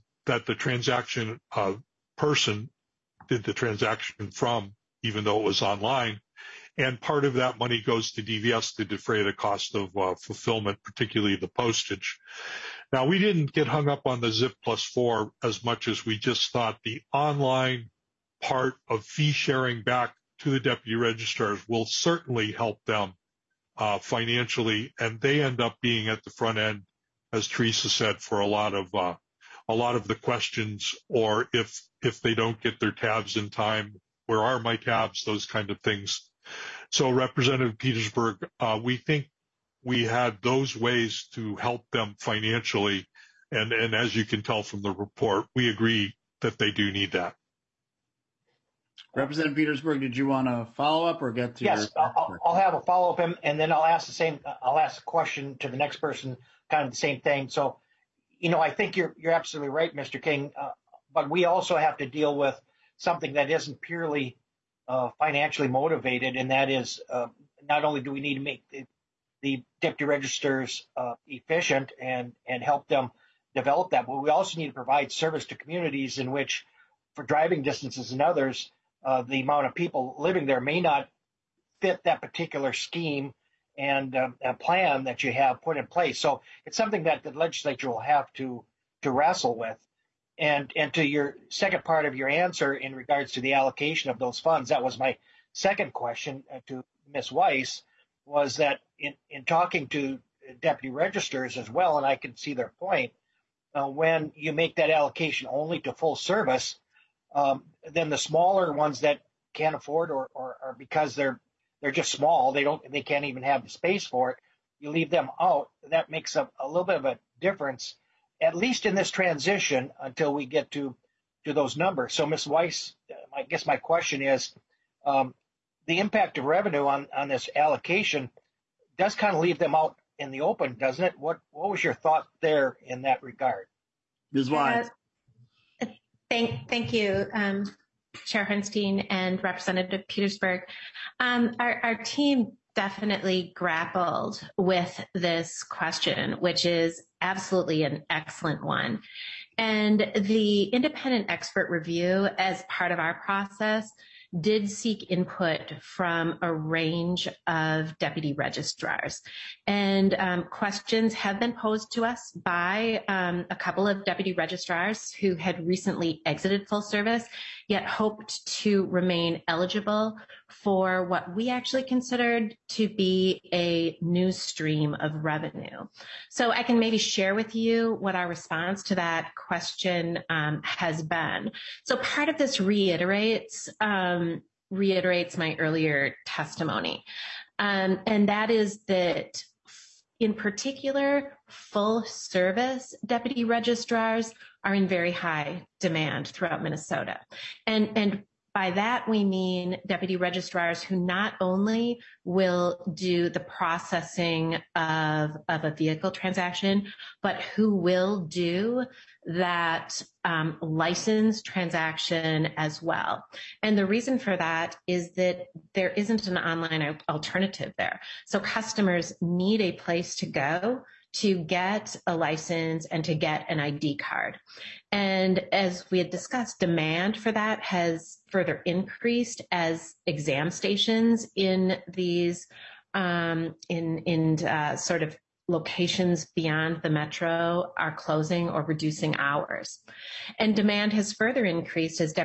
transaction person did the transaction from, even though it was online. And part of that money goes to DVS to defray the cost of fulfillment, particularly the postage. Now, we didn't get hung up on the ZIP plus 4 as much as we just thought the online part of fee sharing back to the deputy registrars will certainly help them financially, and they end up being at the front end, as Teresa said, for a lot of the questions, or if they don't get their tabs in time, where are my tabs, those kind of things. So Representative Petersburg, we think we had those ways to help them financially, and as you can tell from the report, we agree that they do need that. Representative Petersburg, did you want to follow up or get to? Yes, I'll have a follow up, and then I'll ask a question to the next person, kind of the same thing. So, I think you're absolutely right, Mr. King, but we also have to deal with something that isn't purely financially motivated, and that is not only do we need to make the deputy registers efficient and help them develop that, but we also need to provide service to communities in which, for driving distances and others, the amount of people living there may not fit that particular scheme and a plan that you have put in place. So it's something that the legislature will have to wrestle with. And to your second part of your answer in regards to the allocation of those funds, that was my second question to Ms. Weiss, was that in talking to deputy registrars as well, and I can see their point, when you make that allocation only to full service, then the smaller ones that can't afford or because they're just small, they can't even have the space for it, you leave them out. That makes a little bit of a difference, at least in this transition until we get to those numbers. So Ms. Weiss, I guess my question is, the impact of revenue on this allocation does kind of leave them out in the open, doesn't it? What was your thought there in that regard? Ms. Weiss. Thank you, Chair Hunstein and Representative Petersburg. Our team definitely grappled with this question, which is absolutely an excellent one. And the independent expert review, as part of our process, did seek input from a range of deputy registrars. And questions have been posed to us by a couple of deputy registrars who had recently exited full service, yet hoped to remain eligible for what we actually considered to be a new stream of revenue. So I can maybe share with you what our response to that question has been. So part of this reiterates my earlier testimony, and that is that in particular, full service deputy registrars are in very high demand throughout Minnesota. And by that, we mean deputy registrars who not only will do the processing of a vehicle transaction, but who will do that license transaction as well. And the reason for that is that there isn't an online alternative there. So customers need a place to go to get a license and to get an ID card. And as we had discussed, demand for that has further increased as exam stations in these sort of locations beyond the metro are closing or reducing hours. And demand has further increased as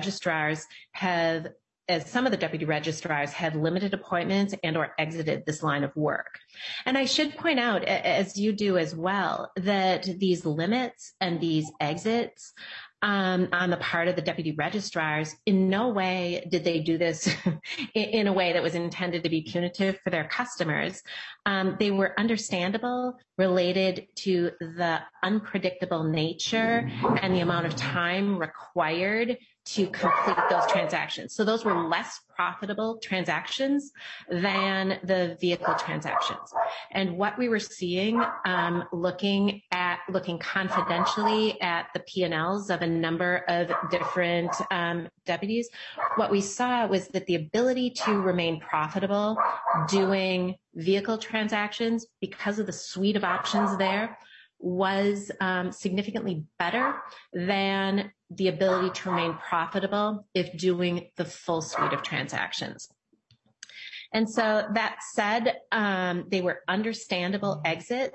some of the deputy registrars have limited appointments and or exited this line of work. And I should point out, as you do as well, that these limits and these exits on the part of the deputy registrars, in no way did they do this in a way that was intended to be punitive for their customers. They were understandable, related to the unpredictable nature and the amount of time required to complete those transactions. So those were less profitable transactions than the vehicle transactions. And what we were seeing, looking confidentially at the P&Ls of a number of different deputies, what we saw was that the ability to remain profitable doing vehicle transactions, because of the suite of options there, was significantly better than the ability to remain profitable if doing the full suite of transactions. And so that said, they were understandable exits,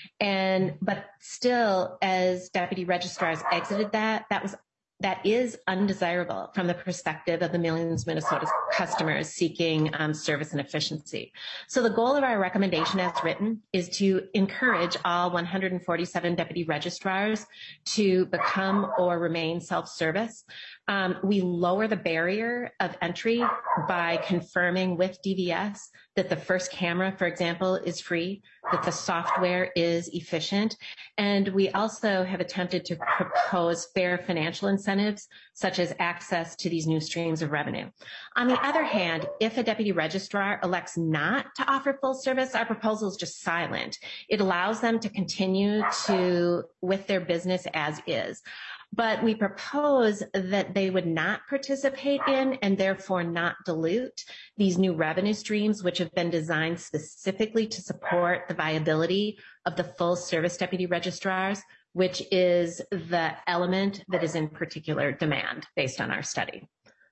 but still, as deputy registrars exited that is undesirable from the perspective of the millions of Minnesota customers seeking service and efficiency. So the goal of our recommendation as written is to encourage all 147 deputy registrars to become or remain self-service. We lower the barrier of entry by confirming with DVS that the first camera, for example, is free, that the software is efficient. And we also have attempted to propose fair financial incentives, such as access to these new streams of revenue. On the other hand, if a deputy registrar elects not to offer full service, our proposal is just silent. It allows them to continue with their business as is. But we propose that they would not participate in and therefore not dilute these new revenue streams, which have been designed specifically to support the viability of the full service deputy registrars, which is the element that is in particular demand based on our study.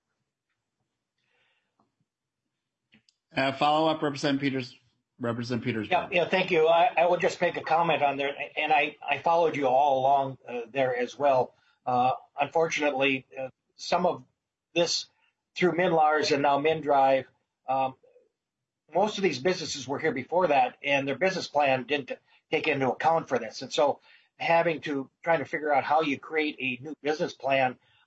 Follow-up, Representative Peters. Yeah, thank you. I will just make a comment on there, and I followed you all along there as well. Unfortunately, some of this through MnLARS and now MnDrive, most of these businesses were here before that, and their business plan didn't take into account for this. And so trying to figure out how you create a new business plan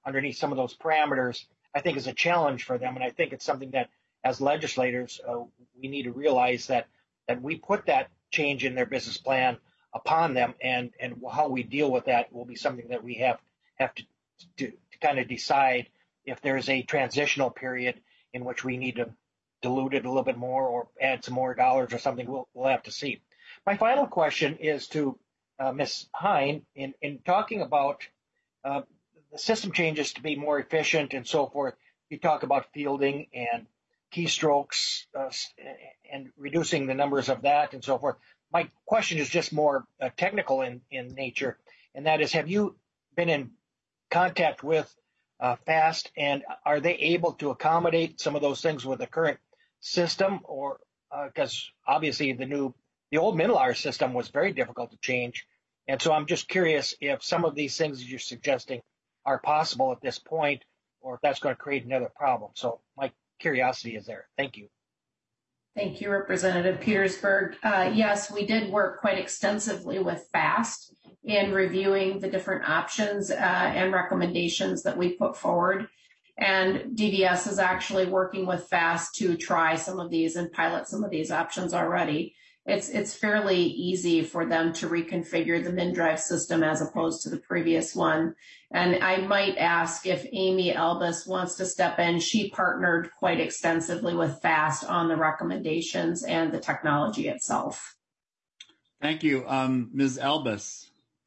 underneath some of those parameters, I think is a challenge for them. And I think it's something that as legislators, we need to realize that we put that change in their business plan upon them, and how we deal with that will be something that we have to kind of decide if there's a transitional period in which we need to dilute it a little bit more or add some more dollars or something. We'll have to see. My final question is to Ms. Hein. In talking about the system changes to be more efficient and so forth, you talk about fielding and keystrokes and reducing the numbers of that and so forth. My question is just more technical in nature, and that is, have you been in contact with FAST, and are they able to accommodate some of those things with the current system? Or because obviously the old Minilar system was very difficult to change, and so I'm just curious if some of these things that you're suggesting are possible at this point, or if that's going to create another problem. So my curiosity is there. Thank you. Thank you, Representative Petersburg. Yes, we did work quite extensively with FAST in reviewing the different options and recommendations that we put forward. And DVS is actually working with FAST to try some of these and pilot some of these options already. It's fairly easy for them to reconfigure the MinDrive system as opposed to the previous one. And I might ask if Amy Albus wants to step in. She partnered quite extensively with FAST on the recommendations and the technology itself. Thank you. Ms. Albus.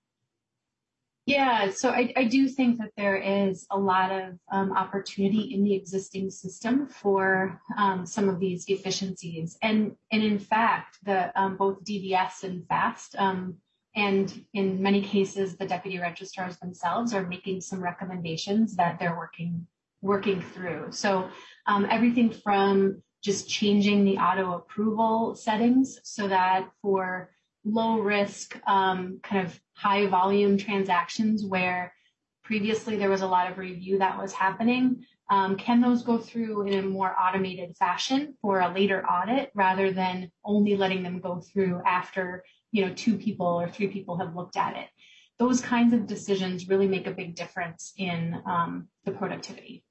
Yeah, so I do think that there is a lot of opportunity in the existing system for some of these efficiencies. And in fact, both DVS and FAST, and in many cases, the deputy registrars themselves are making some recommendations that they're working through. So everything from just changing the auto approval settings so that for low risk, kind of high volume transactions where previously there was a lot of review that was happening, can those go through in a more automated fashion for a later audit rather than only letting them go through after, 2 people or 3 people have looked at it? Those kinds of decisions really make a big difference in the productivity.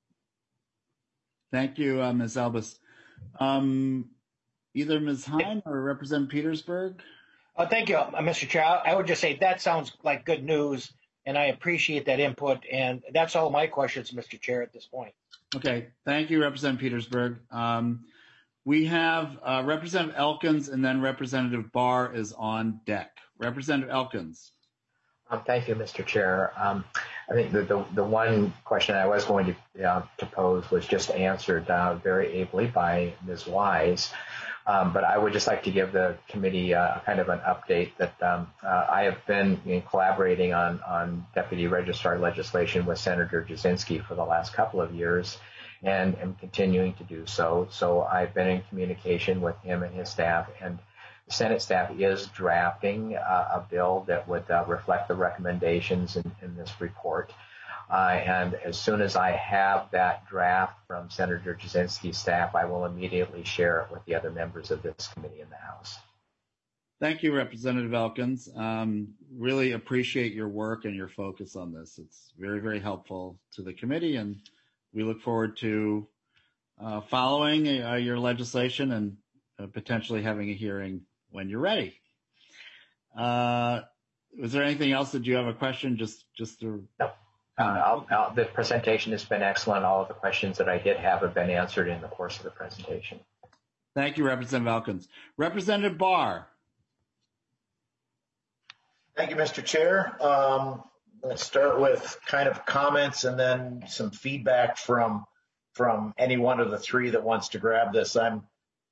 Thank you, Ms. Albus. Either Ms. Hein or Representative Petersburg? Thank you, Mr. Chair. I would just say that sounds like good news, and I appreciate that input. And that's all my questions, Mr. Chair, at this point. Okay. Thank you, Representative Petersburg. We have Representative Elkins, and then Representative Barr is on deck. Representative Elkins. Thank you, Mr. Chair. I think the one question I was going to pose was just answered very ably by Ms. Wise. But I would just like to give the committee kind of an update that I have been collaborating on deputy registrar legislation with Senator Jasinski for the last couple of years, and am continuing to do so. So I've been in communication with him and his staff, and the Senate staff is drafting a bill that would reflect the recommendations in this report. And as soon as I have that draft from Senator Jasinski's staff, I will immediately share it with the other members of this committee in the House. Thank you, Representative Elkins. Really appreciate your work and your focus on this. It's very, very helpful to the committee, and we look forward to following your legislation and potentially having a hearing when you're ready. Was there anything else? Did you have a question? Just to... No. The presentation has been excellent. All of the questions that I did have been answered in the course of the presentation. Thank you, Representative Elkins. Representative Barr. Thank you, Mr. Chair. Let's start with kind of comments and then some feedback from any one of the 3 that wants to grab this. I'm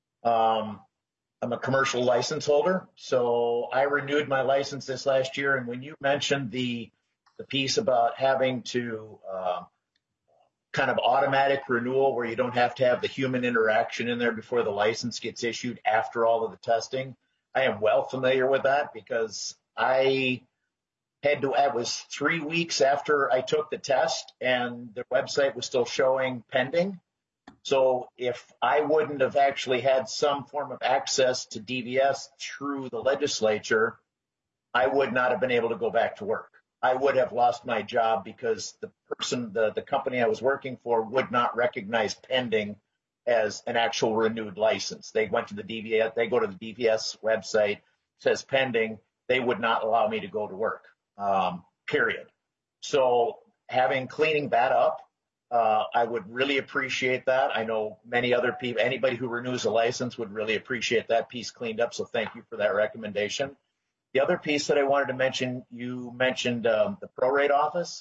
a commercial license holder, so I renewed my license this last year. And when you mentioned the piece about having to kind of automatic renewal where you don't have to have the human interaction in there before the license gets issued after all of the testing, I am well familiar with that because it was 3 weeks after I took the test and the website was still showing pending. So if I wouldn't have actually had some form of access to DVS through the legislature, I would not have been able to go back to work. I would have lost my job because the company I was working for would not recognize pending as an actual renewed license. They went to the DVS, they go to the DVS website, says pending, they would not allow me to go to work, period. So cleaning that up, I would really appreciate that. I know many other people, anybody who renews a license would really appreciate that piece cleaned up. So thank you for that recommendation. The other piece that I wanted to mention, you mentioned the prorate office.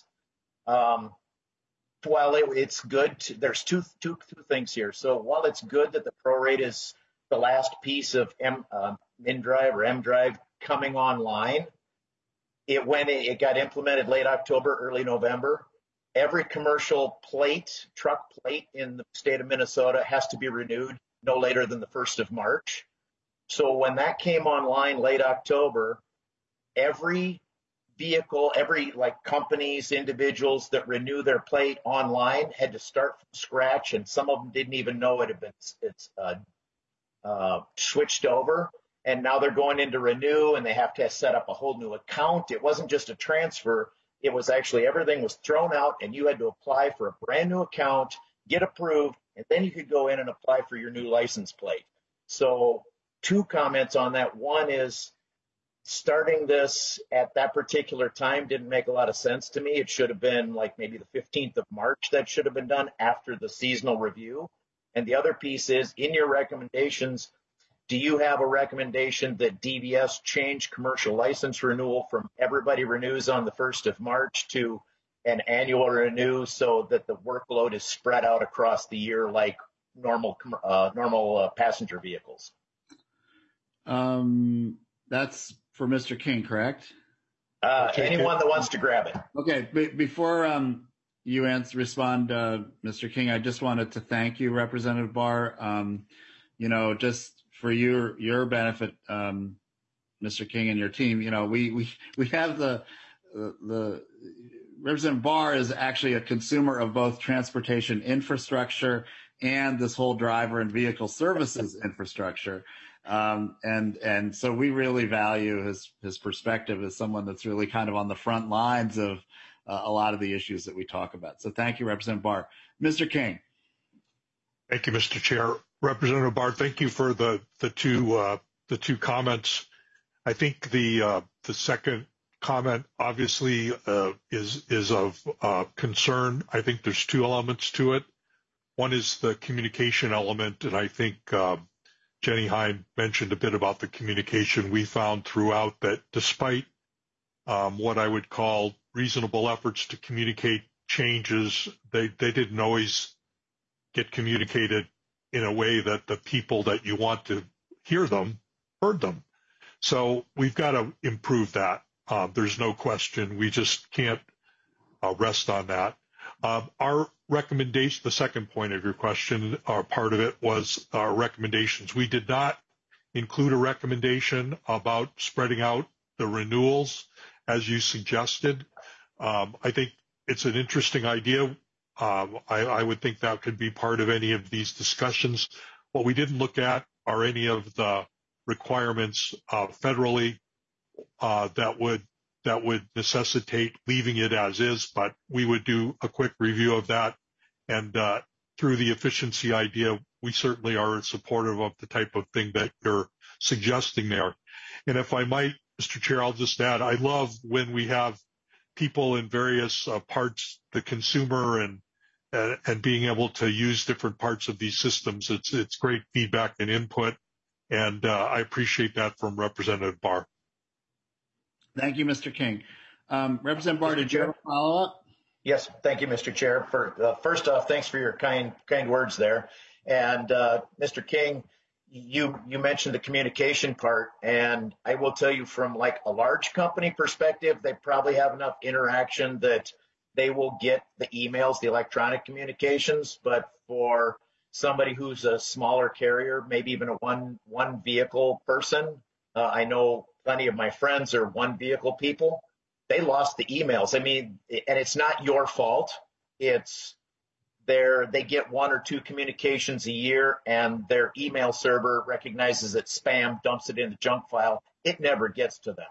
While it's good, there's two things here. So while it's good that the prorate is the last piece of MDrive coming online, when it got implemented late October, early November, every commercial truck plate in the state of Minnesota has to be renewed no later than the 1st of March. So when that came online late October, every vehicle, companies, individuals that renew their plate online had to start from scratch, and some of them didn't even know it had been switched over. And now they're going into renew, and they have to set up a whole new account. It wasn't just a transfer. It was actually everything was thrown out, and you had to apply for a brand new account, get approved, and then you could go in and apply for your new license plate. So 2 comments on that. One is starting this at that particular time didn't make a lot of sense to me. It should have been like maybe the 15th of March that should have been done after the seasonal review. And the other piece is, in your recommendations, do you have a recommendation that DVS change commercial license renewal from everybody renews on the 1st of March to an annual renew so that the workload is spread out across the year like normal passenger vehicles? That's for Mr. King, correct? Anyone that wants to grab it. Okay, before you respond, Mr. King, I just wanted to thank you, Representative Barr. Just for your benefit, Mr. King and your team, we have the Representative Barr is actually a consumer of both transportation infrastructure and this whole driver and vehicle services infrastructure. And so we really value his perspective as someone that's really kind of on the front lines of a lot of the issues that we talk about. So thank you, Representative Barr. Mr. King. Thank you, Mr. Chair. Representative Barr, thank you for the two comments. I think the second comment obviously is of concern. I think there's 2 elements to it. One is the communication element, and I think Jenny Hein mentioned a bit about the communication. We found throughout that despite what I would call reasonable efforts to communicate changes, they didn't always get communicated in a way that the people that you want to hear them heard them. So we've got to improve that. There's no question. We just can't rest on that. Our recommendation, the second point of your question, part of it was our recommendations. We did not include a recommendation about spreading out the renewals as you suggested. I think it's an interesting idea. I would think that could be part of any of these discussions. What we didn't look at are any of the requirements federally that would necessitate leaving it as is, but we would do a quick review of that. And through the efficiency idea, we certainly are supportive of the type of thing that you're suggesting there. And if I might, Mr. Chair, I'll just add, I love when we have people in various parts, the consumer and being able to use different parts of these systems. It's great feedback and input, and I appreciate that from Representative Barr. Thank you, Mr. King. Representative Barr, did you have a follow-up? Yes, thank you, Mr. Chair. First off, thanks for your kind words there. And Mr. King, you mentioned the communication part, and I will tell you from like a large company perspective, they probably have enough interaction that they will get the emails, the electronic communications. But for somebody who's a smaller carrier, maybe even a one vehicle person, I know plenty of my friends are one vehicle people. They lost the emails. I mean, and it's not your fault. It's they get 1 or 2 communications a year, and their email server recognizes it spam, dumps it in the junk file. It never gets to them.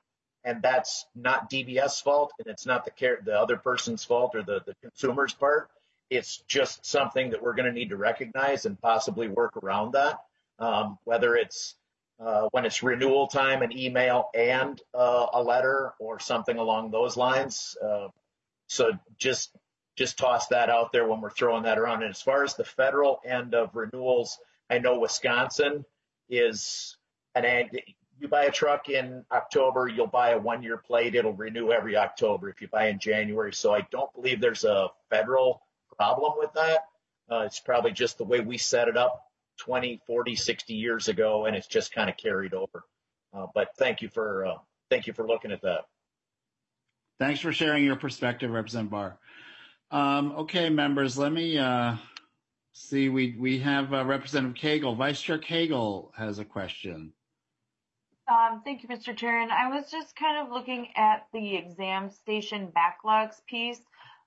and that's not DVS fault, and it's not the other person's fault or the consumer's part. It's just something that we're going to need to recognize and possibly work around that, whether it's when it's renewal time, an email and a letter or something along those lines. So just toss that out there when we're throwing that around. And as far as the federal end of renewals, I know Wisconsin is you buy a truck in October, you'll buy a 1-year plate. It'll renew every October if you buy in January. So I don't believe there's a federal problem with that. It's probably just the way we set it up 20, 40, 60 years ago, and it's just kind of carried over. But thank you for looking at that. Thanks for sharing your perspective, Representative Barr. Okay, members, let me see. We have Representative Cagle. Vice Chair Cagle has a question. Thank you, Mr. Chair. And I was just kind of looking at the exam station backlogs piece.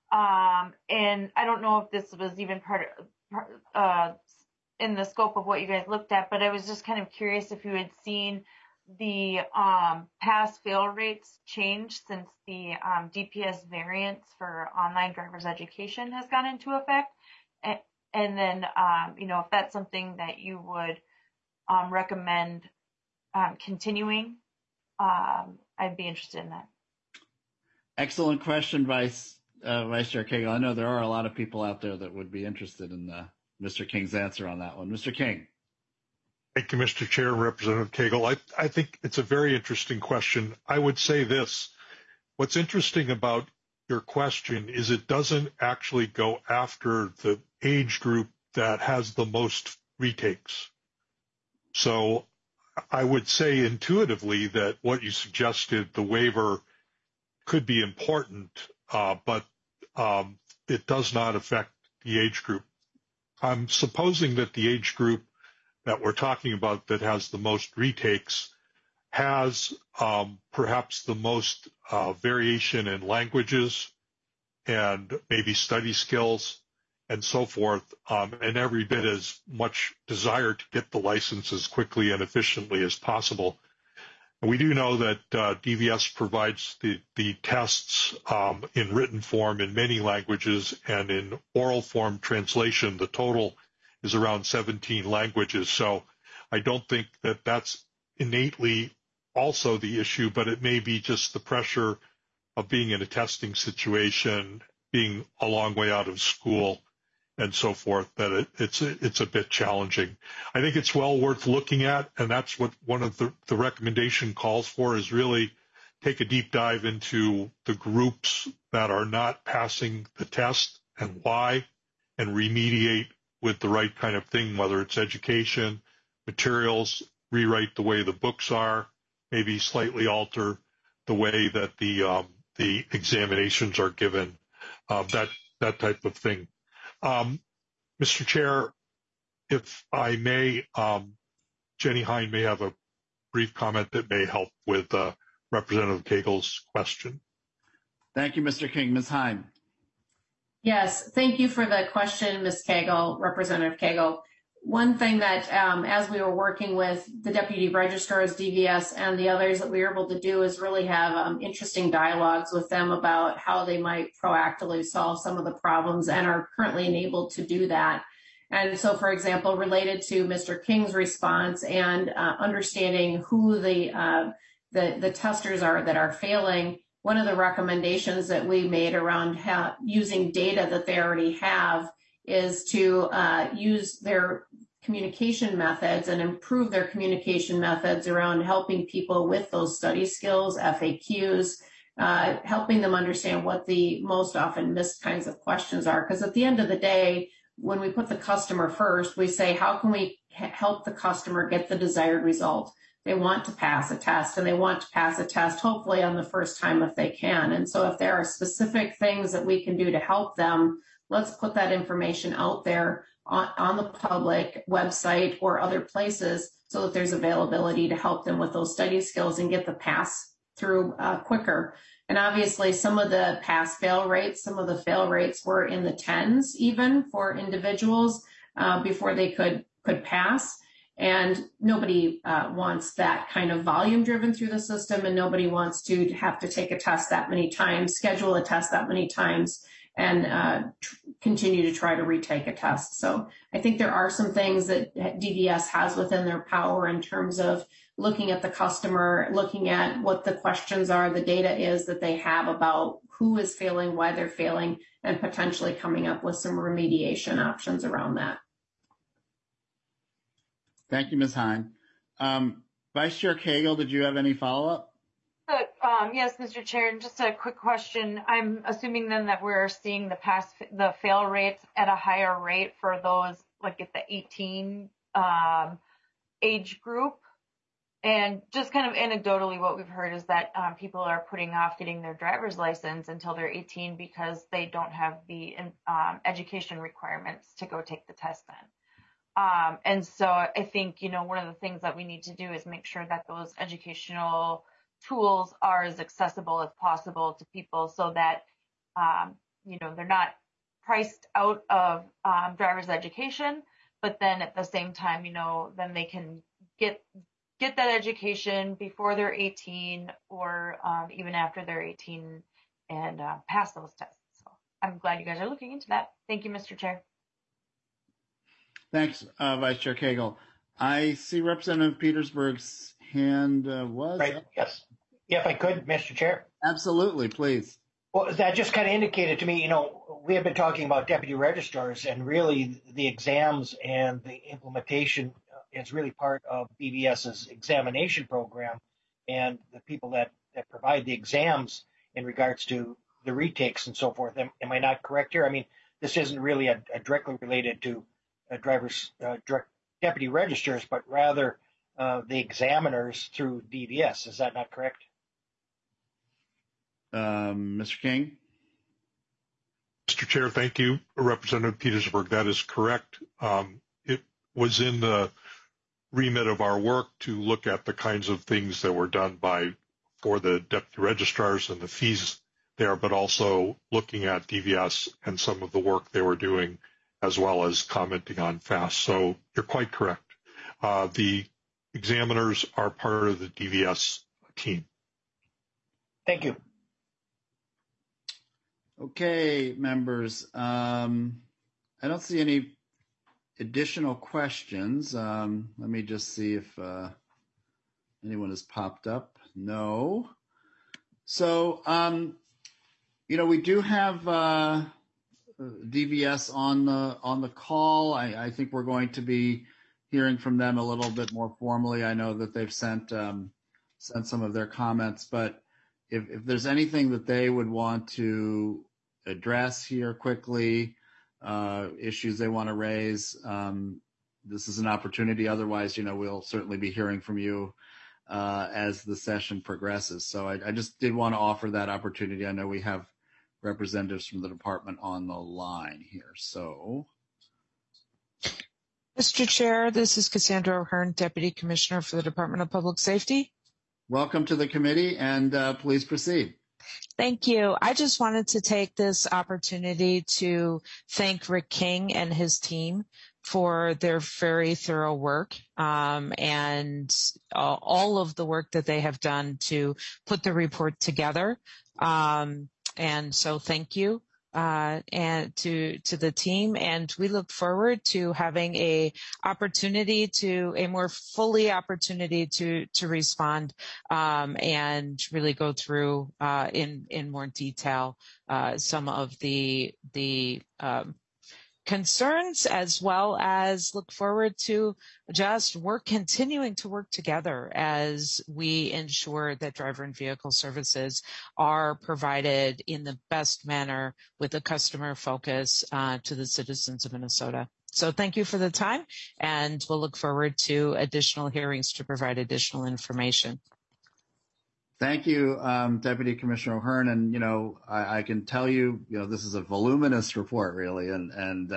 And I don't know if this was even part of in the scope of what you guys looked at, but I was just kind of curious if you had seen the pass-fail rates change since the DPS variance for online driver's education has gone into effect. And then, if that's something that you would recommend continuing, I'd be interested in that. Excellent question, Vice Chair Cagle. I know there are a lot of people out there that would be interested in Mr. King's answer on that one. Mr. King. Thank you, Mr. Chair and Representative Cagle. I think it's a very interesting question. I would say this. What's interesting about your question is it doesn't actually go after the age group that has the most retakes. So I would say intuitively that what you suggested, the waiver, could be important, but it does not affect the age group. I'm supposing that the age group that we're talking about that has the most retakes has perhaps the most variation in languages and maybe study skills and so forth, and every bit as much desire to get the license as quickly and efficiently as possible. And we do know that DVS provides the tests in written form in many languages, and in oral form translation, the total is around 17 languages. So I don't think that that's innately also the issue, but it may be just the pressure of being in a testing situation, being a long way out of school, and so forth, that it's a bit challenging. I think it's well worth looking at, and that's what one of the recommendation calls for, is really take a deep dive into the groups that are not passing the test and why, and remediate with the right kind of thing, whether it's education, materials, rewrite the way the books are, maybe slightly alter the way that the examinations are given, that type of thing. Mr. Chair, if I may, Jenny Hein may have a brief comment that may help with Representative Cagle's question. Thank you, Mr. King. Ms. Hein. Yes, thank you for the question, Ms. Cagle, Representative Cagle. One thing that, as we were working with the deputy registrars, DVS, and the others that we were able to do is really have interesting dialogues with them about how they might proactively solve some of the problems, and are currently enabled to do that. And so, for example, related to Mr. King's response and understanding who the testers are that are failing, one of the recommendations that we made around using data that they already have is to use their communication methods and improve their communication methods around helping people with those study skills, FAQs, helping them understand what the most often missed kinds of questions are. Because at the end of the day, when we put the customer first, we say, how can we help the customer get the desired result? They want to pass a test, and they want to pass a test hopefully on the first time if they can. And so if there are specific things that we can do to help them, let's put that information out there on the public website or other places so that there's availability to help them with those study skills and get the pass through quicker. And obviously some of the pass-fail rates, some of the fail rates were in the tens even for individuals before they could pass. And nobody wants that kind of volume driven through the system, and nobody wants to have to take a test that many times, schedule a test that many times, and continue to try to retake a test. So I think there are some things that DVS has within their power in terms of looking at the customer, looking at what the questions are, the data is that they have about who is failing, why they're failing, and potentially coming up with some remediation options around that. Thank you, Ms. Hine. Vice Chair Cagle, did you have any follow-up? Yes, Mr. Chair, and just a quick question. I'm assuming then that we're seeing the fail rates at a higher rate for those like at the 18 age group. And just kind of anecdotally, what we've heard is that people are putting off getting their driver's license until they're 18 because they don't have the education requirements to go take the test then. And so I think, one of the things that we need to do is make sure that those educational tools are as accessible as possible to people so that, they're not priced out of driver's education, but then at the same time, then they can get that education before they're 18 or even after they're 18 and pass those tests. So I'm glad you guys are looking into that. Thank you, Mr. Chair. Thanks, Vice Chair Cagle. I see Representative Petersburg's hand was right. Up. Yes. If I could, Mr. Chair. Absolutely, please. Well, that just kind of indicated to me, we have been talking about deputy registrars, and really the exams and the implementation is really part of BVS's examination program, and the people that provide the exams in regards to the retakes and so forth. Am I not correct here? I mean, this isn't really a directly related to deputy registrars, but rather the examiners through DVS. Is that not correct? Mr. King? Mr. Chair, thank you, Representative Petersburg. That is correct. It was in the remit of our work to look at the kinds of things that were done for the deputy registrars and the fees there, but also looking at DVS and some of the work they were doing, as well as commenting on FAST. So you're quite correct. The examiners are part of the DVS team. Thank you. Okay, members. I don't see any additional questions. Let me just see if anyone has popped up. No. So, we do have DVS on the call. I think we're going to be hearing from them a little bit more formally. I know that they've sent some of their comments, but if there's anything that they would want to address here quickly, issues they want to raise, this is an opportunity. Otherwise, we'll certainly be hearing from you as the session progresses. So I just did want to offer that opportunity. I know we have representatives from the department on the line here. So, Mr. Chair, this is Cassandra O'Hearn, Deputy Commissioner for the Department of Public Safety. Welcome to the committee, and please proceed. Thank you. I just wanted to take this opportunity to thank Rick King and his team for their very thorough work and all of the work that they have done to put the report together. And so thank you and to the team, and we look forward to having a more fully opportunity to respond and really go through in more detail some of the concerns, as well as look forward to just continuing to work together as we ensure that driver and vehicle services are provided in the best manner with a customer focus to the citizens of Minnesota. So thank you for the time, and we'll look forward to additional hearings to provide additional information. Thank you, Deputy Commissioner O'Hearn. And, I can tell you, this is a voluminous report, really. And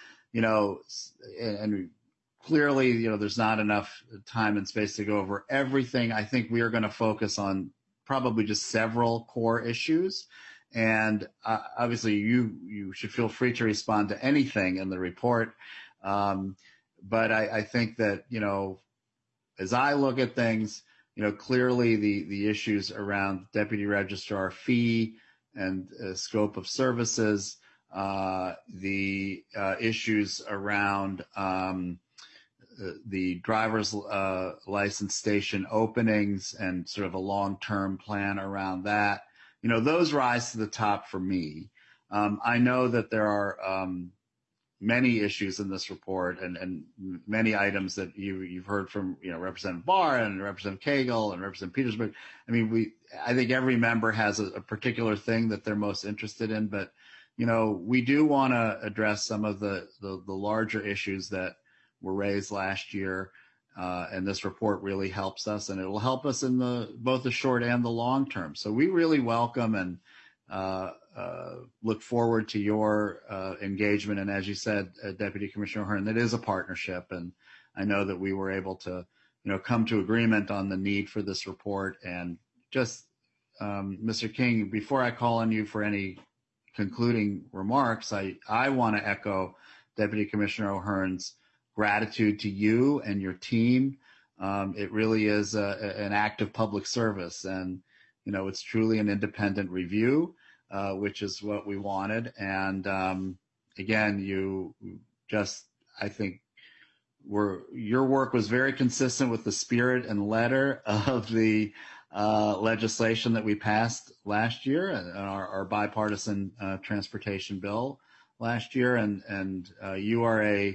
clearly, there's not enough time and space to go over everything. I think we are going to focus on probably just several core issues. And obviously, you should feel free to respond to anything in the report. but I think that, as I look at things, clearly the issues around deputy registrar fee and scope of services, the issues around the driver's license station openings and sort of a long-term plan around that, those rise to the top for me. I know that there are many issues in this report and many items that you've heard from, Representative Barr and Representative Cagle and Representative Petersburg. I think every member has a particular thing that they're most interested in, but, we do want to address some of the larger issues that were raised last year. And this report really helps us, and it will help us in both the short and the long term. So we really welcome and look forward to your engagement. And as you said, Deputy Commissioner Ahern, that is a partnership. And I know that we were able to, come to agreement on the need for this report. And just, Mr. King, before I call on you for any concluding remarks, I want to echo Deputy Commissioner Ahern's gratitude to you and your team. It really is an act of public service, and it's truly an independent review, which is what we wanted. And again, I think your work was very consistent with the spirit and letter of the legislation that we passed last year, and our bipartisan transportation bill last year. And you are a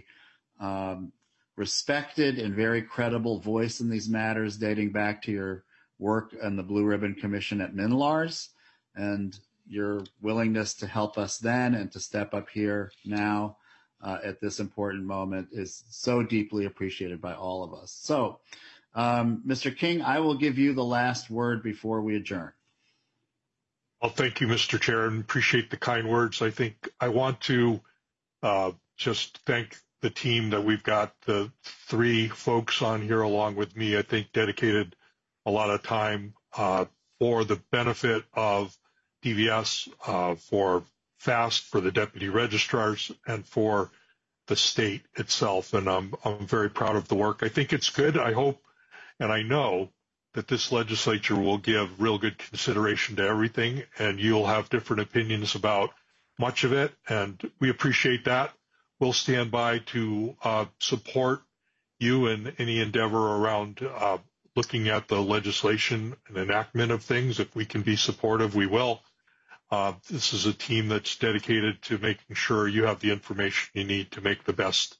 respected and very credible voice in these matters, dating back to your work on the Blue Ribbon Commission at MNLARS, and your willingness to help us then and to step up here now at this important moment is so deeply appreciated by all of us. So, Mr. King, I will give you the last word before we adjourn. Well, thank you, Mr. Chair, and appreciate the kind words. I think I want to just thank the team that we've got, the three folks on here along with me, I think dedicated a lot of time for the benefit of DVS, for FAST, for the deputy registrars, and for the state itself. And I'm very proud of the work. I think it's good. I hope and I know that this legislature will give real good consideration to everything, and you'll have different opinions about much of it, and we appreciate that. We'll stand by to support you in any endeavor around looking at the legislation and enactment of things. If we can be supportive, we will. This is a team that's dedicated to making sure you have the information you need to make the best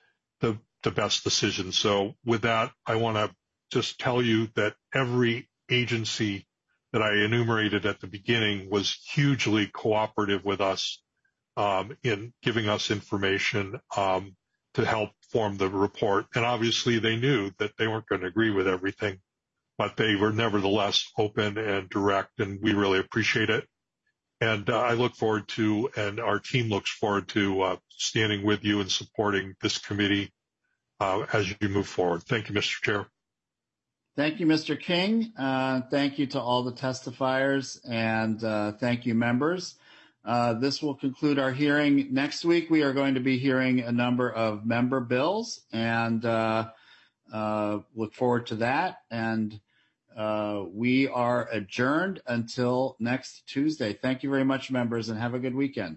decision. So with that, I want to just tell you that every agency that I enumerated at the beginning was hugely cooperative with us in giving us information to help form the report. And obviously they knew that they weren't going to agree with everything, but they were nevertheless open and direct, and we really appreciate it. And I look forward to, and our team looks forward to standing with you and supporting this committee as you move forward. Thank you, Mr. Chair. Thank you, Mr. King. Thank you to all the testifiers, and thank you, members. This will conclude our hearing. Next week, we are going to be hearing a number of member bills, and look forward to that. And we are adjourned until next Tuesday. Thank you very much, members, and have a good weekend.